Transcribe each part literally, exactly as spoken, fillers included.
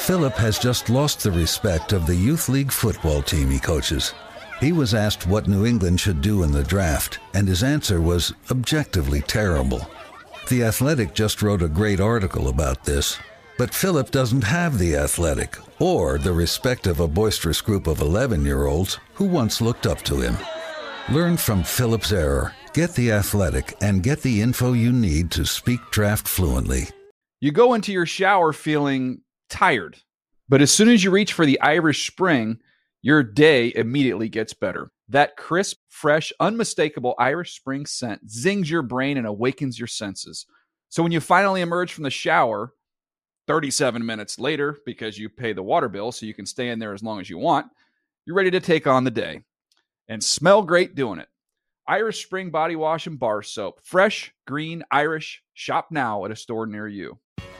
Philip has just lost the respect of the youth league football team he coaches. He was asked what New England should do in the draft, and his answer was objectively terrible. The Athletic just wrote a great article about this, but Philip doesn't have the Athletic or the respect of a boisterous group of eleven-year-olds who once looked up to him. Learn from Philip's error, get the Athletic, and get the info you need to speak draft fluently. You go into your shower feeling tired, but as soon as you reach for the Irish Spring, your day immediately gets better. That crisp, fresh, unmistakable Irish Spring scent zings your brain and awakens your senses. So when you finally emerge from the shower, thirty-seven minutes later, because you pay the water bill so you can stay in there as long as you want, you're ready to take on the day. And smell great doing it. Irish Spring Body Wash and Bar Soap. Fresh, green, Irish. Shop now at a store near you.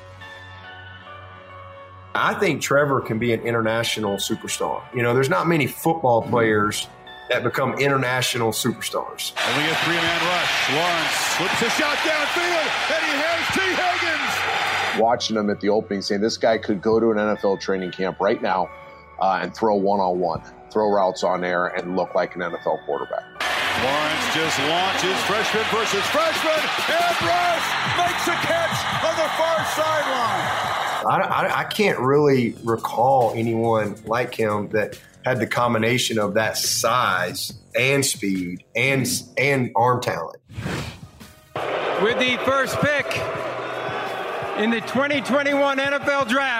I think Trevor can be an international superstar. You know, there's not many football players that become international superstars. Only a three-man rush. Lawrence slips a shot downfield, and he has T. Higgins. Watching him at the opening, saying this guy could go to an N F L training camp right now uh, and throw one-on-one, throw routes on air, and look like an N F L quarterback. Lawrence just launches freshman versus freshman, and Rush makes a catch on the far sideline. I, I, I can't really recall anyone like him that had the combination of that size and speed and and arm talent. With the first pick in the twenty twenty-one N F L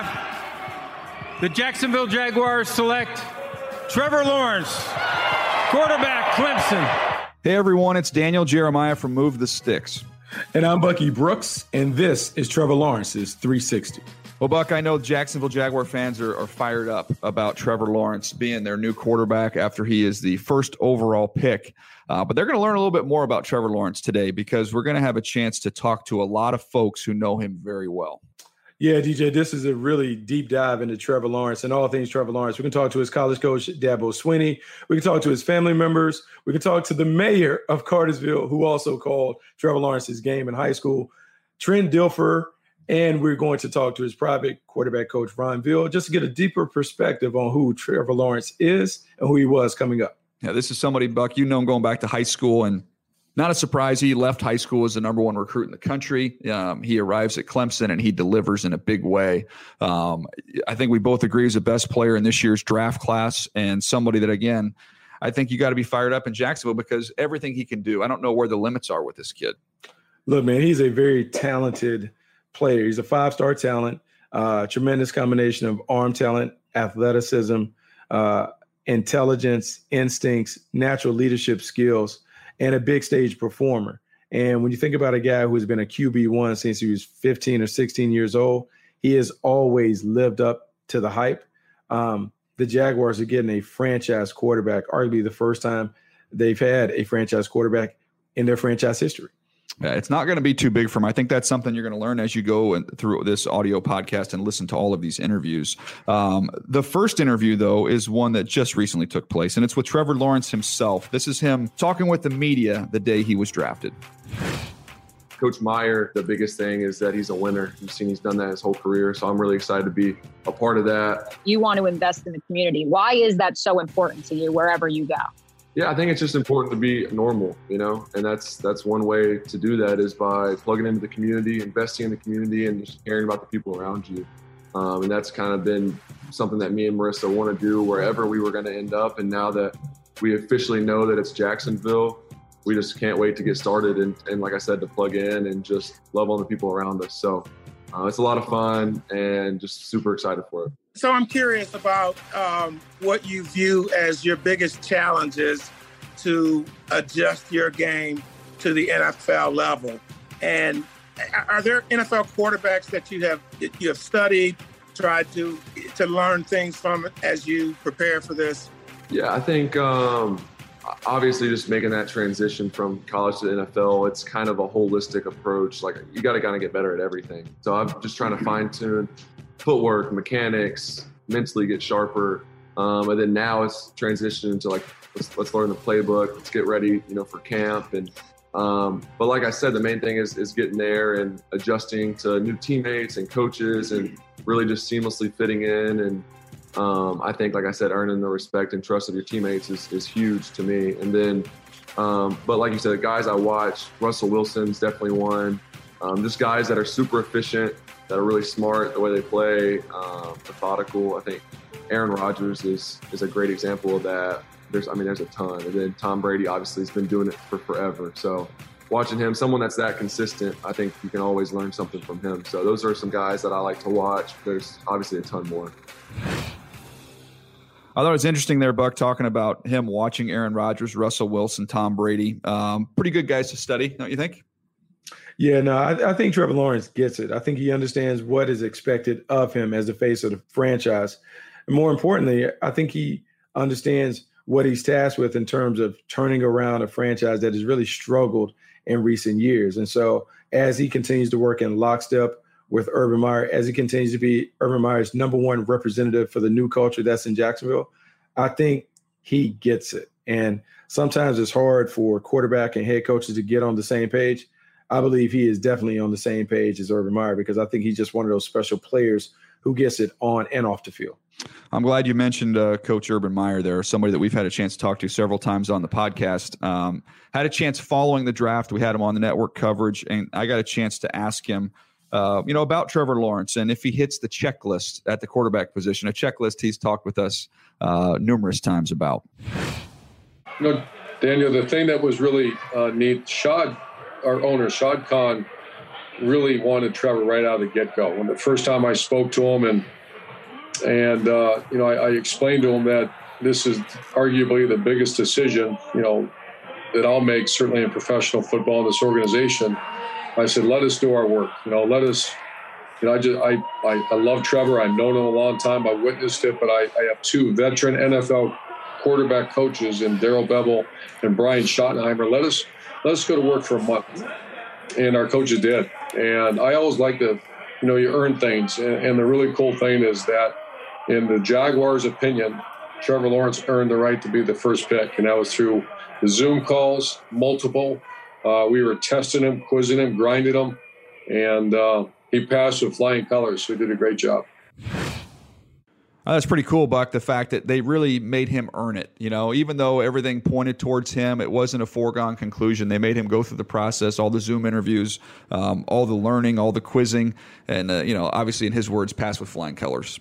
Draft, the Jacksonville Jaguars select Trevor Lawrence, quarterback, Clemson. Hey everyone, it's Daniel Jeremiah from Move the Sticks. And I'm Bucky Brooks, and this is Trevor Lawrence's three sixty. Well, Buck, I know Jacksonville Jaguar fans are, are fired up about Trevor Lawrence being their new quarterback after he is the first overall pick. Uh, but they're going to learn a little bit more about Trevor Lawrence today because we're going to have a chance to talk to a lot of folks who know him very well. Yeah, D J, this is a really deep dive into Trevor Lawrence and all things Trevor Lawrence. We can talk to his college coach, Dabo Swinney. We can talk to his family members. We can talk to the mayor of Cartersville, who also called Trevor Lawrence's game in high school, Trent Dilfer. And we're going to talk to his private quarterback coach, Ron Ville, just to get a deeper perspective on who Trevor Lawrence is and who he was coming up. Yeah, this is somebody, Buck, you know him going back to high school, and not a surprise. He left high school as the number one recruit in the country. Um, he arrives at Clemson, and he delivers in a big way. Um, I think we both agree he's the best player in this year's draft class and somebody that, again, I think you got to be fired up in Jacksonville because everything he can do, I don't know where the limits are with this kid. Look, man, he's a very talented player. He's a five-star talent, uh, tremendous combination of arm talent, athleticism, uh, intelligence, instincts, natural leadership skills, and a big stage performer. And when you think about a guy who's been a Q B one since he was fifteen or sixteen years old, he has always lived up to the hype. Um, the Jaguars are getting a franchise quarterback, arguably the first time they've had a franchise quarterback in their franchise history. Yeah, it's not going to be too big for him. I think that's something you're going to learn as you go and through this audio podcast and listen to all of these interviews. Um, the first interview, though, is one that just recently took place, and it's with Trevor Lawrence himself. This is him talking with the media the day he was drafted. Coach Meyer, the biggest thing is that he's a winner. You've seen he's done that his whole career, so I'm really excited to be a part of that. You want to invest in the community. Why is that so important to you wherever you go? Yeah, I think it's just important to be normal, you know, and that's that's one way to do that is by plugging into the community, investing in the community, and just caring about the people around you. Um, and that's kind of been something that me and Marissa want to do wherever we were going to end up. And now that we officially know that it's Jacksonville, we just can't wait to get started and, and like I said, to plug in and just love on the people around us. So uh, it's a lot of fun and just super excited for it. So I'm curious about um, what you view as your biggest challenges to adjust your game to the N F L level. And are there N F L quarterbacks that you have you have studied, tried to to learn things from as you prepare for this? Yeah, I think um, obviously just making that transition from college to the N F L, it's kind of a holistic approach. Like you got to kind of get better at everything. So I'm just trying to fine tune footwork, mechanics, mentally get sharper. Um, and then now it's transitioning to like, let's, let's learn the playbook. Let's get ready, you know, for camp. And, um, but like I said, the main thing is, is getting there and adjusting to new teammates and coaches and really just seamlessly fitting in. And um, I think, like I said, earning the respect and trust of your teammates is, is huge to me. And then, um, but like you said, the guys I watch, Russell Wilson's definitely one. Um, just guys that are super efficient, that are really smart the way they play, um, methodical. I think Aaron Rodgers is is a great example of that. There's, I mean, there's a ton. And then Tom Brady obviously has been doing it for forever. So watching him, someone that's that consistent, I think you can always learn something from him. So those are some guys that I like to watch. There's obviously a ton more. I thought it was interesting there, Buck, talking about him watching Aaron Rodgers, Russell Wilson, Tom Brady. Um, pretty good guys to study, don't you think? Yeah, no, I, I think Trevor Lawrence gets it. I think he understands what is expected of him as the face of the franchise. And more importantly, I think he understands what he's tasked with in terms of turning around a franchise that has really struggled in recent years. And so as he continues to work in lockstep with Urban Meyer, as he continues to be Urban Meyer's number one representative for the new culture that's in Jacksonville, I think he gets it. And sometimes it's hard for quarterback and head coaches to get on the same page. I believe he is definitely on the same page as Urban Meyer because I think he's just one of those special players who gets it on and off the field. I'm glad you mentioned uh, Coach Urban Meyer there, somebody that we've had a chance to talk to several times on the podcast. Um, had a chance following the draft. We had him on the network coverage, and I got a chance to ask him, uh, you know, about Trevor Lawrence and if he hits the checklist at the quarterback position, a checklist he's talked with us uh, numerous times about. You know, Daniel, the thing that was really uh, neat, Shad, our owner, Shad Khan, really wanted Trevor right out of the get-go. When the first time I spoke to him and And, uh, you know, I, I explained to him that this is arguably the biggest decision, you know, that I'll make, certainly in professional football in this organization. I said, let us do our work. You know, let us, you know, I just, I, I, I love Trevor. I've known him a long time. I witnessed it, but I, I have two veteran N F L quarterback coaches in Darrell Bevell and Brian Schottenheimer. Let us, let us go to work for a month. And our coaches did. And I always like to, you know, you earn things. And, and the really cool thing is that, in the Jaguars' opinion, Trevor Lawrence earned the right to be the first pick, and that was through the Zoom calls, multiple. Uh, we were testing him, quizzing him, grinding him, and uh, he passed with flying colors, so he did a great job. Oh, that's pretty cool, Buck, the fact that they really made him earn it. You know, even though everything pointed towards him, it wasn't a foregone conclusion. They made him go through the process, all the Zoom interviews, um, all the learning, all the quizzing, and, uh, you know, obviously, in his words, passed with flying colors.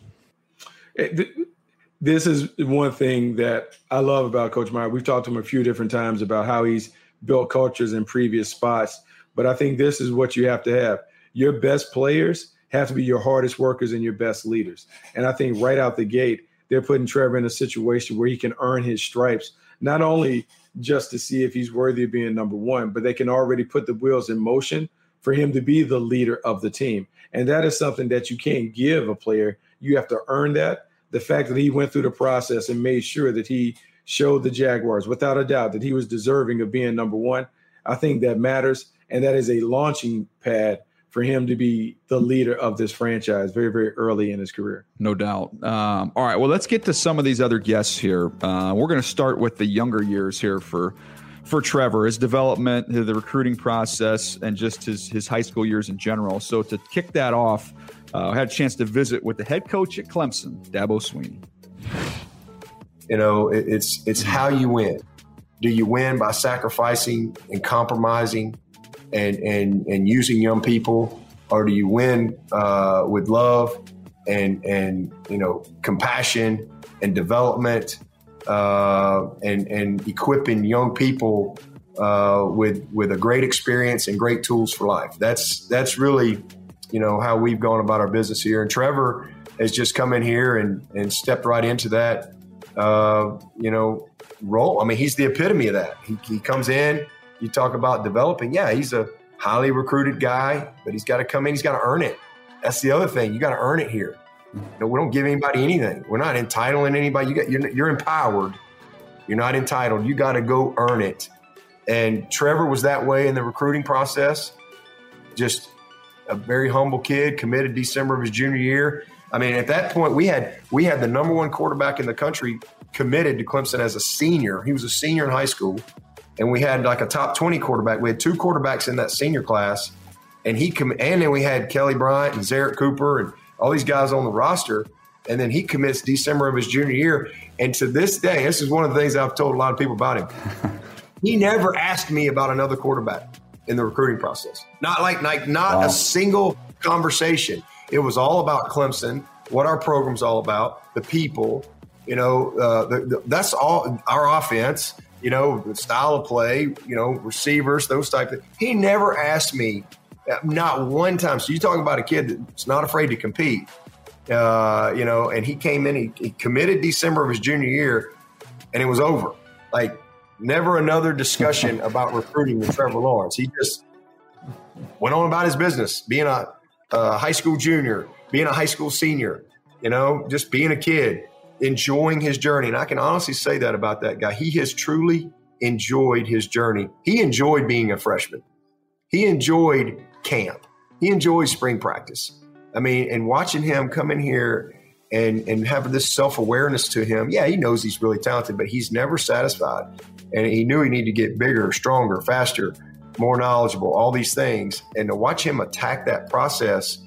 This is one thing that I love about Coach Meyer. We've talked to him a few different times about how he's built cultures in previous spots, but I think this is what you have to have. Your best players have to be your hardest workers and your best leaders. And I think right out the gate, they're putting Trevor in a situation where he can earn his stripes, not only just to see if he's worthy of being number one, but they can already put the wheels in motion for him to be the leader of the team. And that is something that you can't give a player. You have to earn that. The fact that he went through the process and made sure that he showed the Jaguars, without a doubt, that he was deserving of being number one, I think that matters. And that is a launching pad for him to be the leader of this franchise very, very early in his career. No doubt. Um, all right, well, let's get to some of these other guests here. Uh, we're going to start with the younger years here for for Trevor, his development, the recruiting process, and just his, his high school years in general. So to kick that off, uh, I had a chance to visit with the head coach at Clemson, Dabo Swinney. You know, it, it's it's how you win. Do you win by sacrificing and compromising and and and using young people, or do you win uh, with love and and you know compassion and development uh, and and equipping young people uh, with with a great experience and great tools for life? That's that's really you know how we've gone about our business here. And Trevor has just come in here and and stepped right into that. Uh, you know, role. I mean, he's the epitome of that. He, he comes in, you talk about developing. Yeah, he's a highly recruited guy, but he's got to come in. He's got to earn it. That's the other thing. You got to earn it here. You know, we don't give anybody anything. We're not entitling anybody. You got, you're, you're empowered. You're not entitled. You got to go earn it. And Trevor was that way in the recruiting process. Just a very humble kid, committed December of his junior year. I mean, at that point, we had we had the number one quarterback in the country committed to Clemson as a senior. He was a senior in high school, and we had like a top twenty quarterback. We had two quarterbacks in that senior class, and he com- and then we had Kelly Bryant and Zarek Cooper, and all these guys on the roster. And then he commits December of his junior year. And to this day, this is one of the things I've told a lot of people about him. He never asked me about another quarterback in the recruiting process. Not like, like not wow. a single conversation. It was all about Clemson, what our program's all about, the people, you know, uh, the, the, that's all our offense, you know, the style of play, you know, receivers, those type of things. He never asked me, not one time. So you're talking about a kid that's not afraid to compete. Uh, you know, and he came in, he, he committed December of his junior year, and it was over. Like, never another discussion about recruiting with Trevor Lawrence. He just went on about his business, being a, a high school junior, being a high school senior, you know, just being a kid, enjoying his journey. And I can honestly say that about that guy. He has truly enjoyed his journey. He enjoyed being a freshman. He enjoyed camp. He enjoyed spring practice. I mean, and watching him come in here and, and have this self-awareness to him, yeah, he knows he's really talented, but he's never satisfied. And he knew he needed to get bigger, stronger, faster, more knowledgeable, all these things. And to watch him attack that process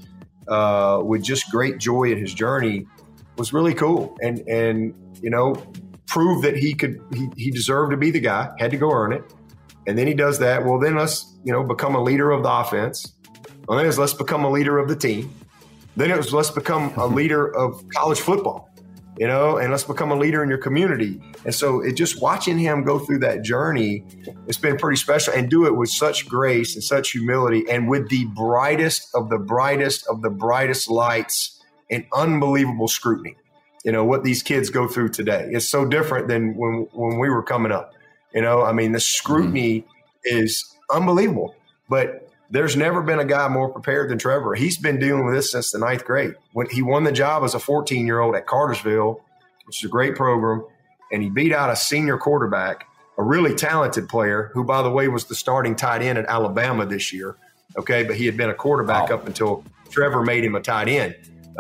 uh, with just great joy in his journey was really cool. And, and you know, prove that he could, he, he deserved to be the guy, had to go earn it. And then he does that. Well, then let's, you know, become a leader of the offense. Well, then it's let's become a leader of the team. Then it was let's become a leader of college football, you know, and let's become a leader in your community. And so it just watching him go through that journey, it's been pretty special, and do it with such grace and such humility and with the brightest of the brightest of the brightest lights and unbelievable scrutiny. You know, what these kids go through today is so different than when, when we were coming up. You know, I mean, the scrutiny is unbelievable, but there's never been a guy more prepared than Trevor. He's been dealing with this since the ninth grade. When he won the job as a fourteen-year-old at Cartersville, which is a great program, and he beat out a senior quarterback, a really talented player, who, by the way, was the starting tight end at Alabama this year. Okay, but he had been a quarterback wow. up until Trevor made him a tight end.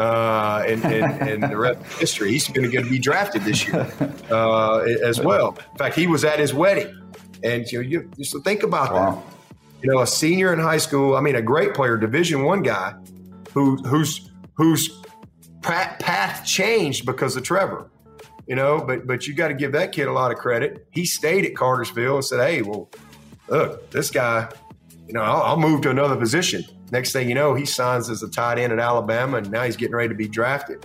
Uh, and, and, and the rest of history, he's going to be drafted this year uh, as well. In fact, he was at his wedding. And you know, you, you so think about wow. that. You know, a senior in high school, I mean, a great player, Division One guy, who who's whose path changed because of Trevor. You know, but but you got to give that kid a lot of credit. He stayed at Cartersville and said, "Hey, well, look, this guy, you know, I'll, I'll move to another position." Next thing you know, he signs as a tight end at Alabama, and now he's getting ready to be drafted.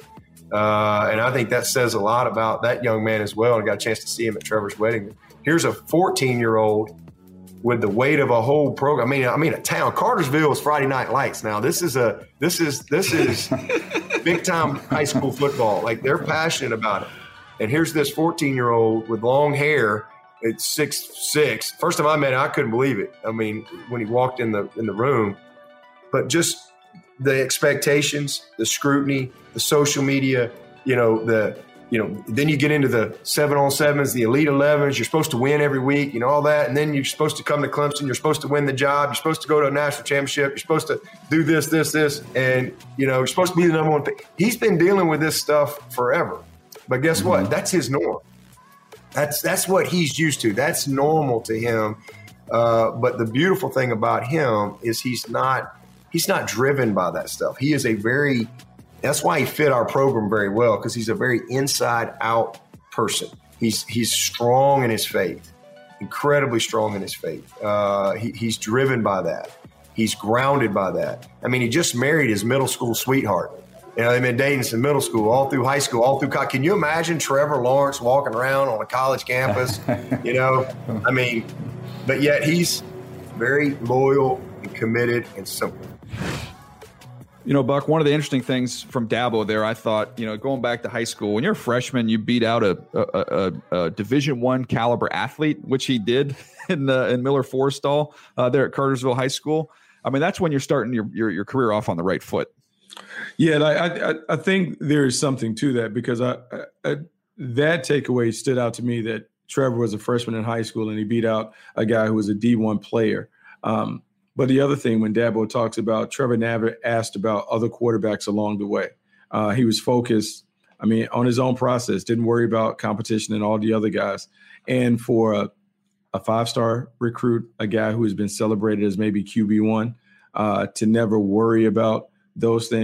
Uh, and I think that says a lot about that young man as well. I got a chance to see him at Trevor's wedding. Here's a fourteen-year-old with the weight of a whole program. I mean, I mean, a town. Cartersville is Friday Night Lights. Now, this is a this is this is big time high school football. Like, they're passionate about it. And here's this fourteen-year-old with long hair. It's six six. First time I met him, I couldn't believe it. I mean, when he walked in the in the room, but just the expectations, the scrutiny, the social media, you know, the you know, then you get into the seven on sevens, the elite elevens. You're supposed to win every week, you know, all that. And then you're supposed to come to Clemson. You're supposed to win the job. You're supposed to go to a national championship. You're supposed to do this, this, this. And, you know, you're supposed to be the number one pick. He's been dealing with this stuff forever. But guess mm-hmm. what? That's his norm. That's that's what he's used to. That's normal to him. Uh, but the beautiful thing about him is he's not he's not driven by that stuff. He is a very That's why he fit our program very well, because he's a very inside-out person. He's he's strong in his faith, incredibly strong in his faith. Uh, he, he's driven by that. He's grounded by that. I mean, he just married his middle school sweetheart. You know, they've been dating since middle school, all through high school, all through college. Can you imagine Trevor Lawrence walking around on a college campus? You know, I mean, but yet he's very loyal and committed and simple. You know, Buck, one of the interesting things from Dabo there, I thought, you know, going back to high school, when you're a freshman, you beat out a, a, a, a Division One caliber athlete, which he did in uh, in Miller Forrestal uh, there at Cartersville High School. I mean, that's when you're starting your your, your career off on the right foot. Yeah, I, I I think there is something to that, because I, I that takeaway stood out to me, that Trevor was a freshman in high school and he beat out a guy who was a D one player. Um, But the other thing, when Dabo talks about, Trevor never asked about other quarterbacks along the way. Uh, he was focused, I mean, on his own process, didn't worry about competition and all the other guys. And for a, a five-star recruit, a guy who has been celebrated as maybe Q B one, uh, to never worry about those things,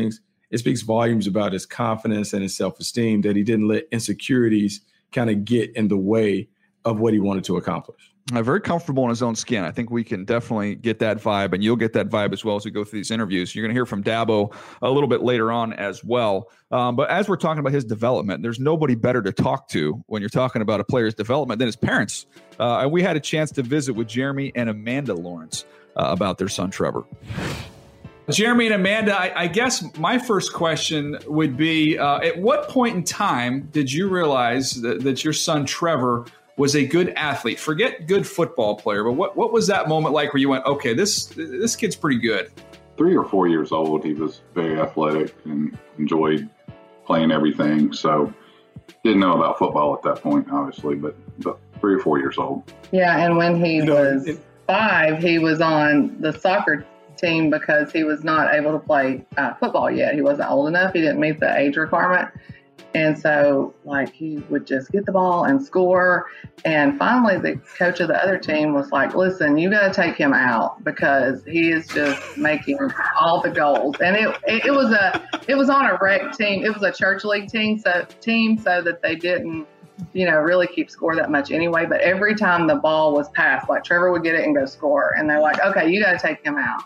it speaks volumes about his confidence and his self-esteem that he didn't let insecurities kind of get in the way of what he wanted to accomplish. Uh, very comfortable in his own skin. I think we can definitely get that vibe, and you'll get that vibe as well as we go through these interviews. You're going to hear from Dabo a little bit later on as well. Um, but as we're talking about his development, there's nobody better to talk to when you're talking about a player's development than his parents. Uh, and we had a chance to visit with Jeremy and Amanda Lawrence uh, about their son, Trevor. Jeremy and Amanda, I, I guess my first question would be, uh, at what point in time did you realize that, that your son, Trevor, was a good athlete? Forget good football player, but what, what was that moment like where you went, okay, this this kid's pretty good? Three or four years old, he was very athletic and enjoyed playing everything. So didn't know about football at that point, obviously, but, but three or four years old. Yeah, and when he You know, was it- five, he was on the soccer team because he was not able to play uh, football yet. He wasn't old enough. He didn't meet the age requirement. And so, like, he would just get the ball and score. And finally, the coach of the other team was like, listen, you got to take him out because he is just making all the goals. And it, it, it was a it was on a rec team. It was a church league team, so team so that they didn't, you know, really keep score that much anyway. But every time the ball was passed, like, Trevor would get it and go score. And they're like, okay, you got to take him out.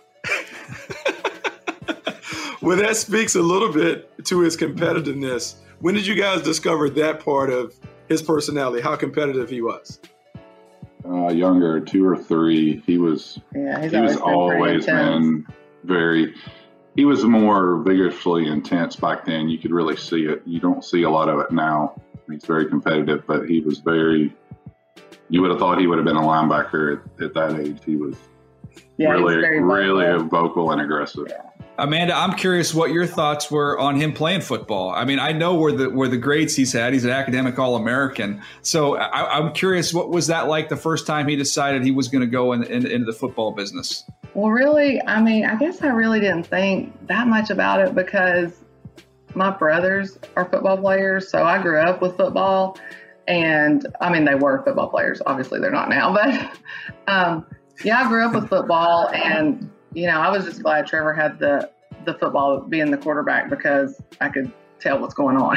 Well, that speaks a little bit to his competitiveness. When did you guys discover that part of his personality, how competitive he was? Uh, younger, two or three, he was Yeah, he's he was always been pretty always intense. been very, he was more vigorously intense back then. You could really see it. You don't see a lot of it now. He's very competitive, but he was very, you would have thought he would have been a linebacker at, at that age. He was Yeah, he's really, very vocal. really vocal and aggressive. Yeah. Amanda, I'm curious what your thoughts were on him playing football. I mean, I know where the where the grades he's had. He's an academic All-American. So I, I'm curious, what was that like the first time he decided he was going to go in, in, into the football business? Well, really, I mean, I guess I really didn't think that much about it because my brothers are football players. So I grew up with football. And, I mean, they were football players. Obviously, they're not now. But, um, yeah, I grew up with football. And, you know, I was just glad Trevor had the, the football being the quarterback because I could tell what's going on.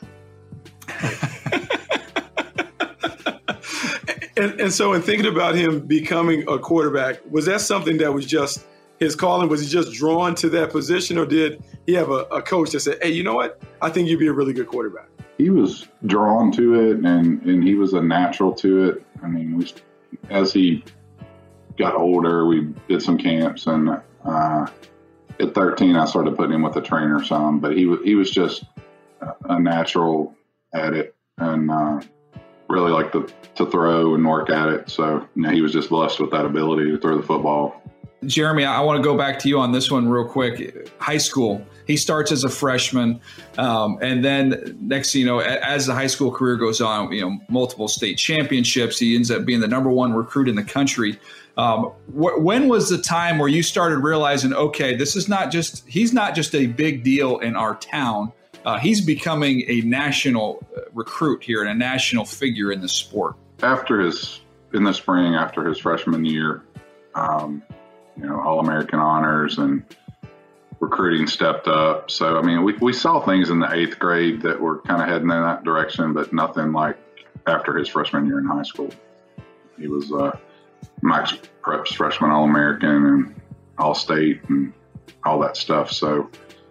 And, and so in thinking about him becoming a quarterback, was that something that was just his calling? Was he just drawn to that position, or did he have a, a coach that said, hey, you know what? I think you'd be a really good quarterback? He was drawn to it, and, and he was a natural to it. I mean, we, as he got older, we did some camps, and uh, at thirteen, I started putting him with a trainer some, but he, he was just a natural at it, and uh, really liked to, to throw and work at it. So, you know, he was just blessed with that ability to throw the football. Jeremy, I want to go back to you on this one real quick. High school, he starts as a freshman, um, and then next thing you know, as the high school career goes on, you know, multiple state championships. He ends up being the number one recruit in the country. Um, wh- when was the time where you started realizing, okay, this is not just he's not just a big deal in our town. Uh, he's becoming a national recruit here and a national figure in the sport. After his in the spring, after his freshman year. Um, you know, All-American honors and recruiting stepped up. So, I mean, we, we saw things in the eighth grade that were kind of heading in that direction, but nothing like after his freshman year in high school. He was uh, Max Prep's freshman All-American and All-State and all that stuff. So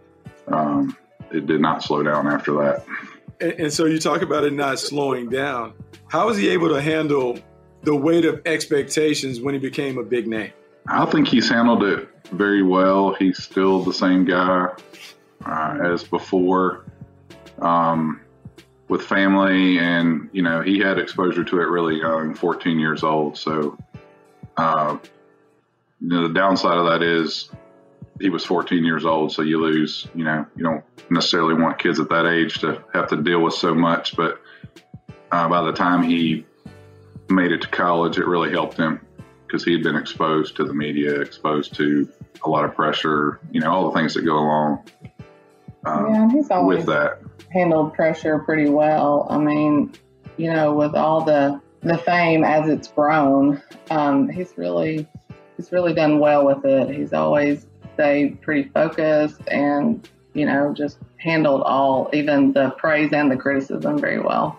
um, it did not slow down after that. And, and so you talk about it not slowing down. How was he able to handle the weight of expectations when he became a big name? I think he's handled it very well. He's still the same guy uh, as before, um, with family, and you know he had exposure to it really young, fourteen years old. So, uh, you know, the downside of that is he was fourteen years old. So you lose. You know, you don't necessarily want kids at that age to have to deal with so much. But uh, by the time he made it to college, it really helped him, because he had been exposed to the media, exposed to a lot of pressure, you know, all the things that go along um, Yeah, he's always with that. handled pressure pretty well. I mean, you know, with all the the fame as it's grown, um, he's really he's really done well with it. He's always stayed pretty focused, and you know, just handled all, even the praise and the criticism very well.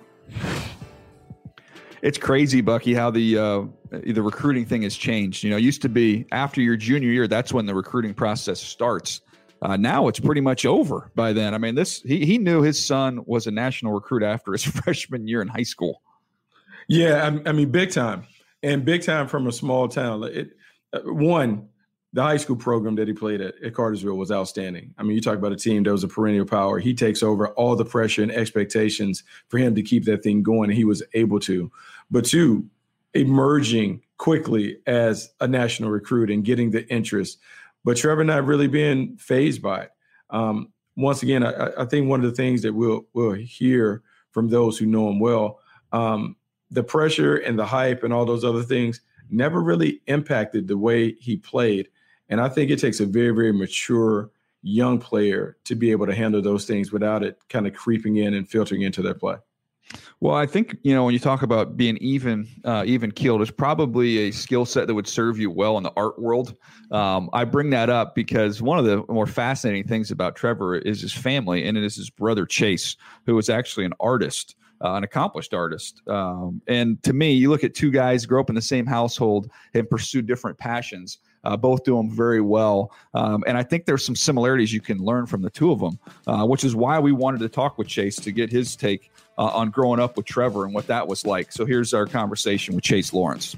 It's crazy, Bucky, how the uh, the recruiting thing has changed. You know, it used to be after your junior year, that's when the recruiting process starts. Uh, now it's pretty much over by then. I mean, this he he knew his son was a national recruit after his freshman year in high school. Yeah, I, I mean, big time, and big time from a small town. It, uh, one, the high school program that he played at, at Cartersville was outstanding. I mean, you talk about a team that was a perennial power. He takes over all the pressure and expectations for him to keep that thing going, and he was able to. But two, emerging quickly as a national recruit and getting the interest. But Trevor not really being fazed by it. Um, once again, I, I think one of the things that we'll we'll hear from those who know him well, um, the pressure and the hype and all those other things never really impacted the way he played. And I think it takes a very, very mature young player to be able to handle those things without it kind of creeping in and filtering into their play. Well, I think, you know, when you talk about being even, uh, even keeled, it's probably a skill set that would serve you well in the art world. Um, I bring that up because one of the more fascinating things about Trevor is his family, and it is his brother Chase, who is actually an artist, uh, an accomplished artist. Um, and to me, you look at two guys grow up in the same household and pursue different passions. Uh, both do them very well. Um, and I think there's some similarities you can learn from the two of them, uh, which is why we wanted to talk with Chase to get his take uh, on growing up with Trevor and what that was like. So here's our conversation with Chase Lawrence.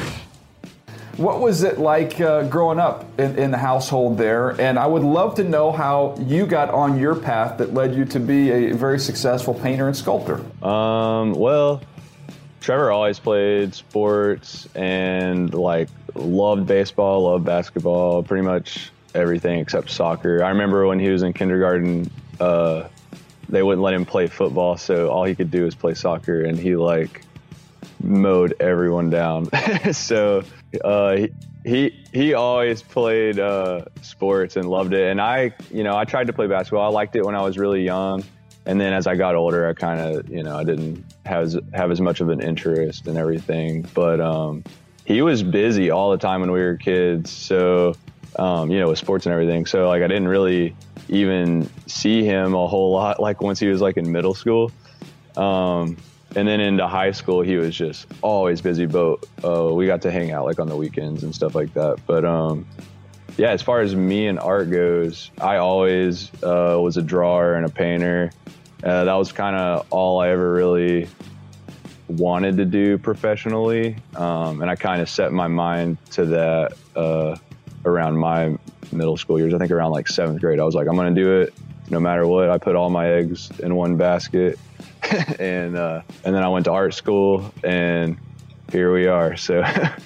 What was it like uh, growing up in, in the household there? And I would love to know how you got on your path that led you to be a very successful painter and sculptor. Um, well, Trevor always played sports and like loved baseball, loved basketball, pretty much everything except soccer. I remember when he was in kindergarten, uh, they wouldn't let him play football, so all he could do was play soccer, and he like mowed everyone down. so uh, he, he he always played uh, sports and loved it. And I, you know, I tried to play basketball. I liked it when I was really young. And then as I got older, I kind of, you know, I didn't have as, have as much of an interest in everything. But um, he was busy all the time when we were kids. So, um, you know, with sports and everything. So, like, I didn't really even see him a whole lot, like, once he was, like, in middle school. Um, and then into high school, he was just always busy. But uh, we got to hang out, like, on the weekends and stuff like that. But, um, yeah, as far as me and art goes, I always uh, was a drawer and a painter. Uh, that was kind of all I ever really wanted to do professionally. Um, and I kind of set my mind to that uh, around my middle school years. I think around like seventh grade, I was like, I'm going to do it no matter what. I put all my eggs in one basket. and uh, and then I went to art school, and here we are. So...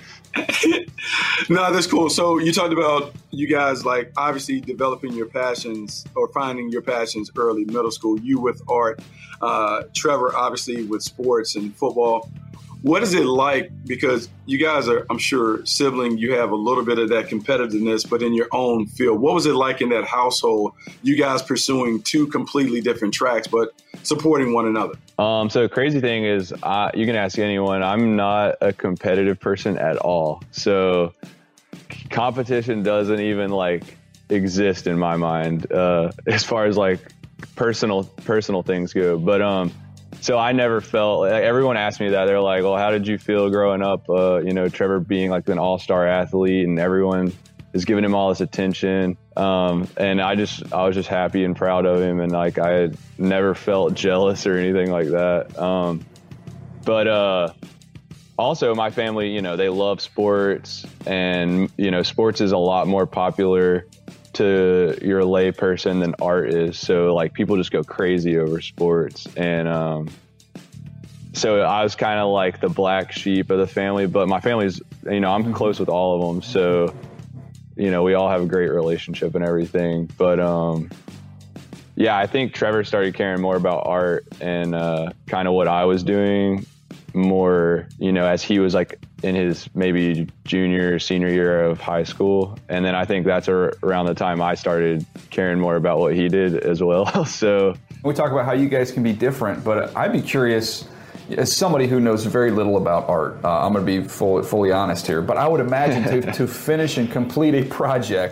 No, that's cool. So you talked about you guys, like, obviously developing your passions or finding your passions early, middle school, you with art, uh, Trevor, obviously with sports and football. What is it like? Because you guys are, I'm sure, sibling, you have a little bit of that competitiveness, but in your own field. What was it like in that household, you guys pursuing two completely different tracks, but supporting one another? Um, so the crazy thing is, uh, you can ask anyone, I'm not a competitive person at all. So competition doesn't even like exist in my mind, uh, as far as like personal, personal things go. But, um, so I never felt, like, everyone asked me that. They're like, well, how did you feel growing up? Uh, you know, Trevor being like an all-star athlete and everyone is giving him all this attention. Um, and I just, I was just happy and proud of him. And like, I had never felt jealous or anything like that. Um, but, uh, also my family, you know, they love sports, and, you know, sports is a lot more popular to your lay person than art is. So like people just go crazy over sports. And, um, so I was kind of like the black sheep of the family, but my family's, you know, I'm close with all of them. So, you know, we all have a great relationship and everything. But, um, yeah, I think Trevor started caring more about art and, uh, kind of what I was doing more, you know, as he was like in his maybe junior, senior year of high school. And then I think that's around the time I started caring more about what he did as well. So we talk about how you guys can be different, but I'd be curious, as somebody who knows very little about art, uh, I'm going to be full, fully honest here, but I would imagine to, to finish and complete a project,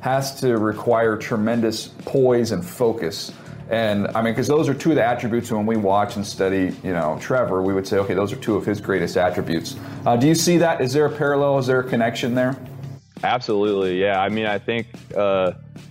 has to require tremendous poise and focus. And I mean, because those are two of the attributes when we watch and study, you know, Trevor, we would say, okay, those are two of his greatest attributes. Uh, do you see that? Is there a parallel? Is there a connection there? Absolutely, yeah. I mean, I think uh,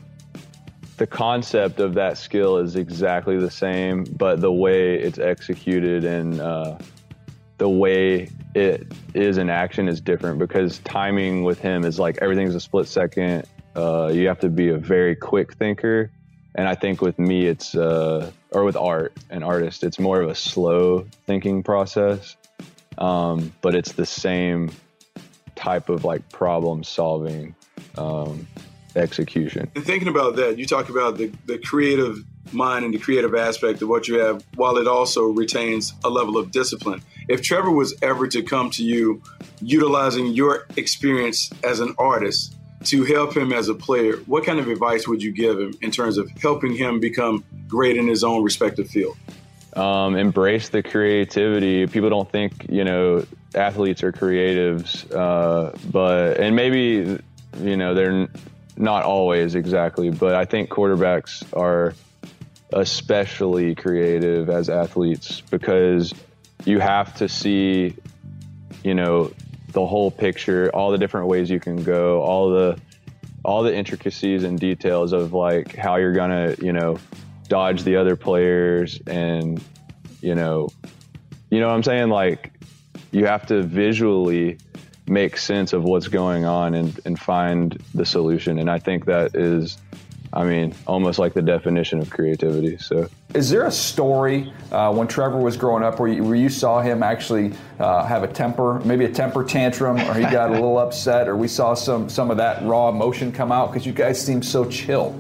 the concept of that skill is exactly the same, but the way it's executed and uh, the way it is in action is different, because timing with him is like everything's a split second. Uh, you have to be a very quick thinker. And I think with me, it's, uh, or with art, an artist, it's more of a slow thinking process. Um, but it's the same type of like problem solving um, execution. And thinking about that, you talk about the, the creative mind and the creative aspect of what you have, while it also retains a level of discipline. If Trevor was ever to come to you utilizing your experience as an artist to help him as a player, what kind of advice would you give him in terms of helping him become great in his own respective field? Um, embrace the creativity. People don't think, you know, athletes are creatives, uh, but, and maybe, you know, they're not always exactly, but I think quarterbacks are especially creative as athletes, because you have to see, you know, the whole picture, all the different ways you can go, all the all the intricacies and details of like how you're gonna, you know, dodge the other players, and you know, you know what I'm saying? Like, you have to visually make sense of what's going on and, and find the solution. And I think that is, I mean, almost like the definition of creativity. So, is there a story uh, when Trevor was growing up where you, where you saw him actually uh, have a temper, maybe a temper tantrum, or he got a little upset, or we saw some some of that raw emotion come out? Because you guys seem so chill.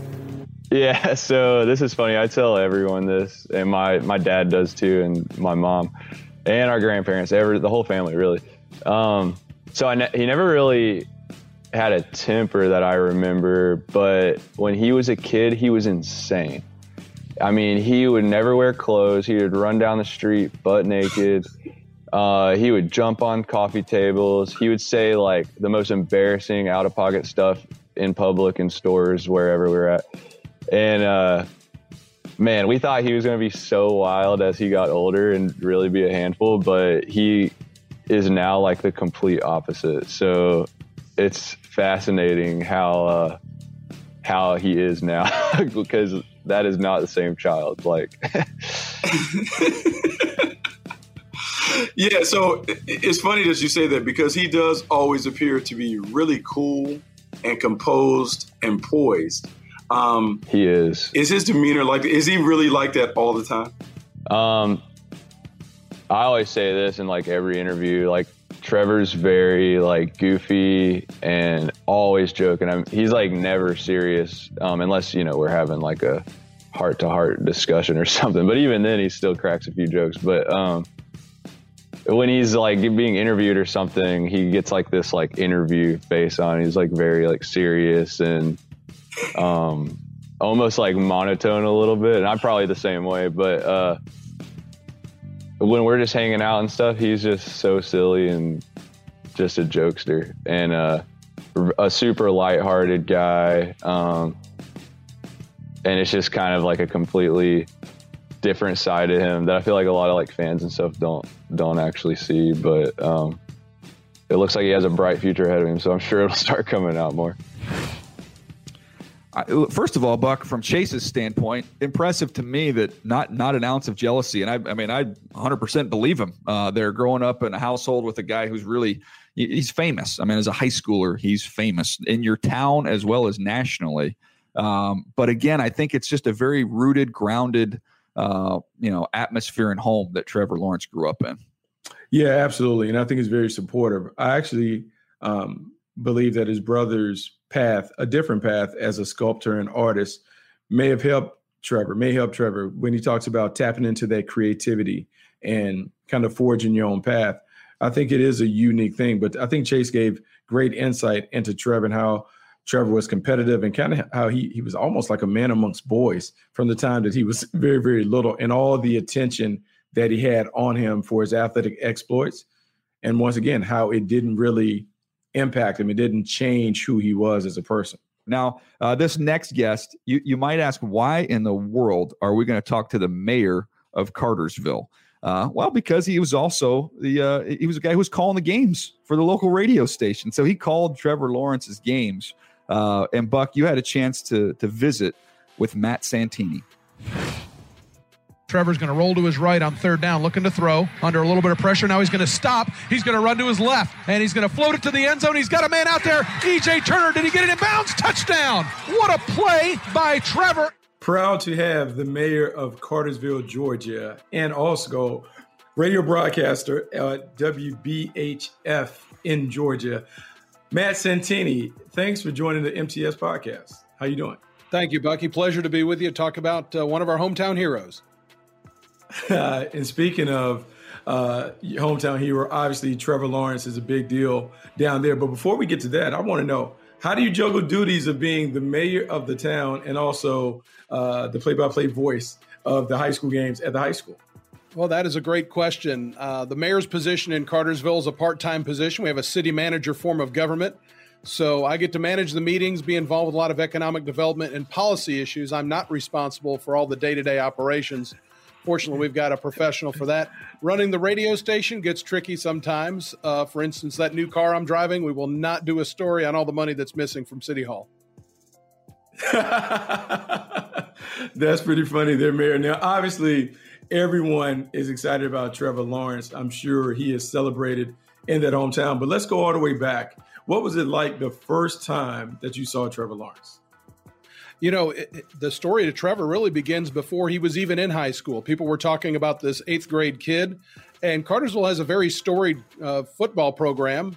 Yeah, so this is funny. I tell everyone this, and my, my dad does too, and my mom, and our grandparents, every the whole family, really. Um, so I ne- he never really had a temper that I remember, but when he was a kid, he was insane. I mean, he would never wear clothes. He would run down the street butt naked. Uh, he would jump on coffee tables. He would say like the most embarrassing out-of-pocket stuff in public, in stores, wherever we were at. And uh, man, we thought he was going to be so wild as he got older and really be a handful, but he is now like the complete opposite. So it's fascinating how uh, how he is now, because that is not the same child. Like, yeah. So it's funny that you say that, because he does always appear to be really cool and composed and poised. Um, he is. Is his demeanor like? Is he really like that all the time? Um, I always say this in like every interview, like, Trevor's very like goofy and always joking. I'm, he's like never serious, um, unless, you know, we're having like a heart to heart discussion or something. But even then, he still cracks a few jokes. But um, when he's like being interviewed or something, he gets like this like interview face on. He's like very like serious and um, almost like monotone a little bit. And I'm probably the same way, but uh, when we're just hanging out and stuff, he's just so silly and just a jokester, and uh, a super lighthearted guy. Um, and it's just kind of like a completely different side of him that I feel like a lot of like fans and stuff don't don't actually see. But um, it looks like he has a bright future ahead of him, so I'm sure it'll start coming out more. I, first of all, Buck, from Chase's standpoint, impressive to me that not not an ounce of jealousy. And I, I mean, I one hundred percent believe him. Uh, they're growing up in a household with a guy who's really, he's famous. I mean, as a high schooler, he's famous in your town as well as nationally. Um, but again, I think it's just a very rooted, grounded, uh, you know, atmosphere and home that Trevor Lawrence grew up in. Yeah, absolutely. And I think it's very supportive. I actually um, believe that his brother's path, a different path as a sculptor and artist, may have helped Trevor, may help Trevor when he talks about tapping into that creativity and kind of forging your own path. I think it is a unique thing, but I think Chase gave great insight into Trevor and how Trevor was competitive and kind of how he, he was almost like a man amongst boys from the time that he was very, very little, and all the attention that he had on him for his athletic exploits. And once again, how it didn't really impact him. It didn't change who he was as a person. Now, uh, this next guest, you, you might ask, why in the world are we going to talk to the mayor of Cartersville? Uh, well, because he was also the uh, he was a guy who was calling the games for the local radio station. So he called Trevor Lawrence's games. Uh, and Buck, you had a chance to to visit with Matt Santini. Trevor's going to roll to his right on third down, looking to throw under a little bit of pressure. Now he's going to stop. He's going to run to his left, and he's going to float it to the end zone. He's got a man out there. E J Turner, did he get it in bounds? Touchdown. What a play by Trevor. Proud to have the mayor of Cartersville, Georgia, and also radio broadcaster at W B H F in Georgia, Matt Santini. Thanks for joining the M T S podcast. How you doing? Thank you, Bucky. Pleasure to be with you. Talk about uh, one of our hometown heroes. Uh, and speaking of uh, hometown hero, obviously Trevor Lawrence is a big deal down there. But before we get to that, I want to know, how do you juggle duties of being the mayor of the town and also uh, the play-by-play voice of the high school games at the high school? Well, that is a great question. Uh, the mayor's position in Cartersville is a part-time position. We have a city manager form of government. So I get to manage the meetings, be involved with a lot of economic development and policy issues. I'm not responsible for all the day-to-day operations. Fortunately, we've got a professional for that. Running the radio station gets tricky sometimes. Uh, for instance, that new car I'm driving, we will not do a story on all the money that's missing from City Hall. That's pretty funny there, Mayor. Now, obviously, everyone is excited about Trevor Lawrence. I'm sure he is celebrated in that hometown. But let's go all the way back. What was it like the first time that you saw Trevor Lawrence? You know, it, it, the story of Trevor really begins before he was even in high school. People were talking about this eighth grade kid, and Cartersville has a very storied uh, football program.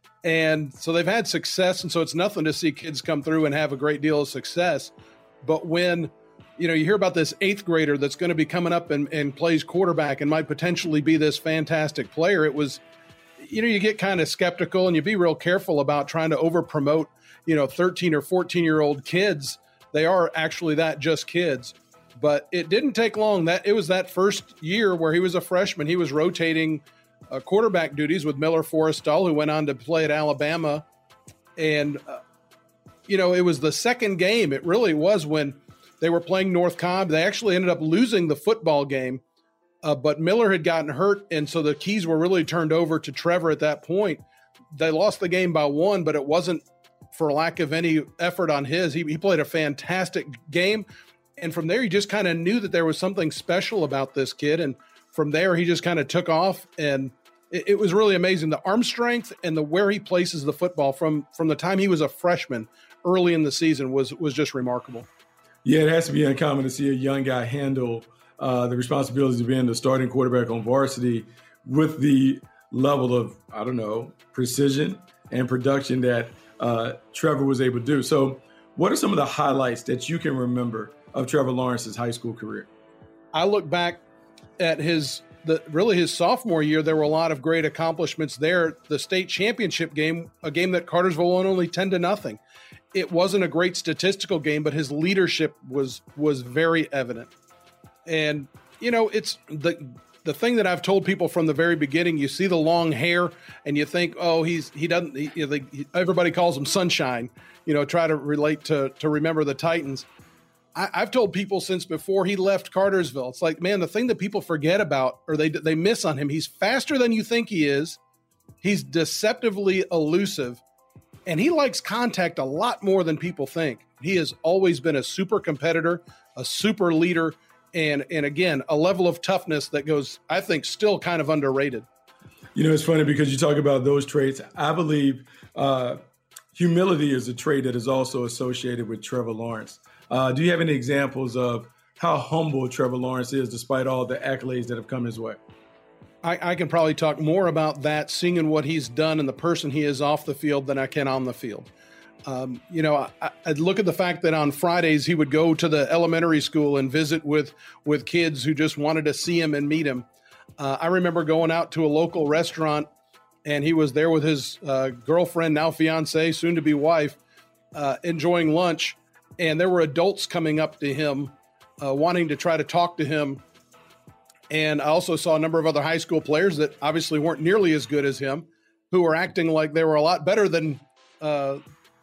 And so they've had success. And so it's nothing to see kids come through and have a great deal of success. But when, you know, you hear about this eighth grader that's going to be coming up and, and plays quarterback and might potentially be this fantastic player, it was, you know, you get kind of skeptical and you be real careful about trying to over promote, you know, thirteen or fourteen year old kids. They are actually that, just kids. But it didn't take long. That it was that first year where he was a freshman. He was rotating uh, quarterback duties with Miller Forrestal, who went on to play at Alabama. And, uh, you know, it was the second game. It really was when they were playing North Cobb. They actually ended up losing the football game. Uh, but Miller had gotten hurt, and so the keys were really turned over to Trevor at that point. They lost the game by one, but it wasn't for lack of any effort on his. He, he played a fantastic game. And from there, he just kind of knew that there was something special about this kid. And from there, he just kind of took off. And it, it was really amazing. The arm strength and the where he places the football from, from the time he was a freshman early in the season was, was just remarkable. Yeah, it has to be uncommon to see a young guy handle uh, the responsibilities of being the starting quarterback on varsity with the level of, I don't know, precision and production that Uh, Trevor was able to do. So what are some of the highlights that you can remember of Trevor Lawrence's high school career? I look back at his, the really his sophomore year, there were a lot of great accomplishments there. The state championship game, a game that Cartersville won only ten to nothing. It wasn't a great statistical game, but his leadership was, was very evident. And, you know, it's the, The thing that I've told people from the very beginning, you see the long hair and you think, oh, he's he doesn't. He, you know, they, he, everybody calls him Sunshine. You know, try to relate to to remember the Titans. I, I've told people since before he left Cartersville. It's like, man, the thing that people forget about or they they miss on him. He's faster than you think he is. He's deceptively elusive, and he likes contact a lot more than people think. He has always been a super competitor, a super leader. And, and again, a level of toughness that goes, I think, still kind of underrated. You know, it's funny because you talk about those traits. I believe uh, humility is a trait that is also associated with Trevor Lawrence. Uh, do you have any examples of how humble Trevor Lawrence is despite all the accolades that have come his way? I, I can probably talk more about that, seeing what he's done and the person he is off the field than I can on the field. Um, you know, I, I'd look at the fact that on Fridays he would go to the elementary school and visit with with kids who just wanted to see him and meet him. Uh, I remember going out to a local restaurant, and he was there with his uh, girlfriend, now fiance, soon to be wife, uh, enjoying lunch. And there were adults coming up to him, uh, wanting to try to talk to him. And I also saw a number of other high school players that obviously weren't nearly as good as him, who were acting like they were a lot better than uh,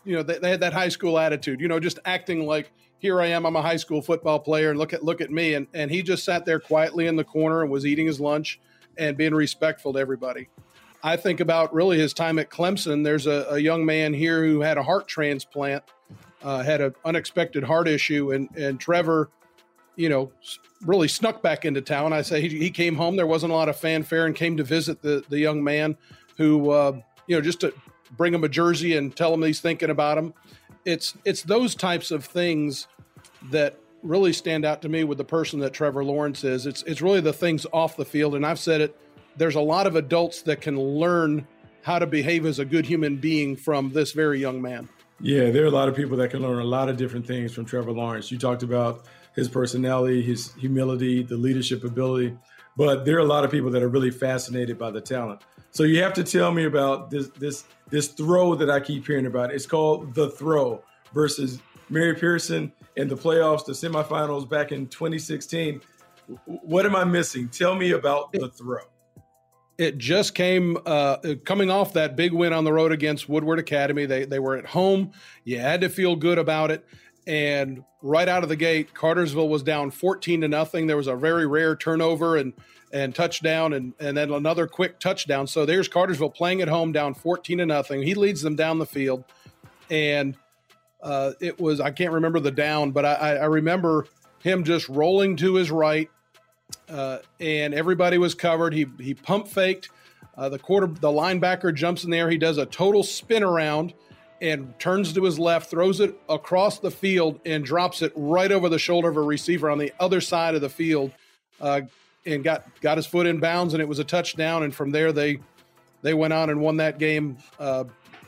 you know, they, they had that high school attitude, you know, just acting like, here I am, I'm a high school football player, and look at look at me. And, and he just sat there quietly in the corner and was eating his lunch and being respectful to everybody. I think about really his time at Clemson. There's a, a young man here who had a heart transplant, uh, had an unexpected heart issue, and and Trevor, you know, really snuck back into town. I say he, he came home. There wasn't a lot of fanfare, and came to visit the the young man who, uh, you know, just to bring him a jersey and tell him he's thinking about him. It's it's those types of things that really stand out to me with the person that Trevor Lawrence is. It's it's really the things off the field. And I've said it, there's a lot of adults that can learn how to behave as a good human being from this very young man. Yeah, there are a lot of people that can learn a lot of different things from Trevor Lawrence. You talked about his personality, his humility, the leadership ability, but there are a lot of people that are really fascinated by the talent. So you have to tell me about this this this throw that I keep hearing about. It's called The Throw versus Mary Pearson in the playoffs, the semifinals back in twenty sixteen. What am I missing? Tell me about The Throw. It just came uh, coming off that big win on the road against Woodward Academy. They they were at home. You had to feel good about it. And right out of the gate, Cartersville was down fourteen to nothing. There was a very rare turnover and and touchdown, and and then another quick touchdown. So there's Cartersville playing at home, down fourteen to nothing. He leads them down the field, and uh, it was I can't remember the down, but I, I remember him just rolling to his right, uh, and everybody was covered. He he pump faked. Uh, the quarter, the linebacker jumps in there. He does a total spin around and turns to his left, throws it across the field, and drops it right over the shoulder of a receiver on the other side of the field, uh, and got, got his foot in bounds, and it was a touchdown. And from there, they they went on and won that game uh,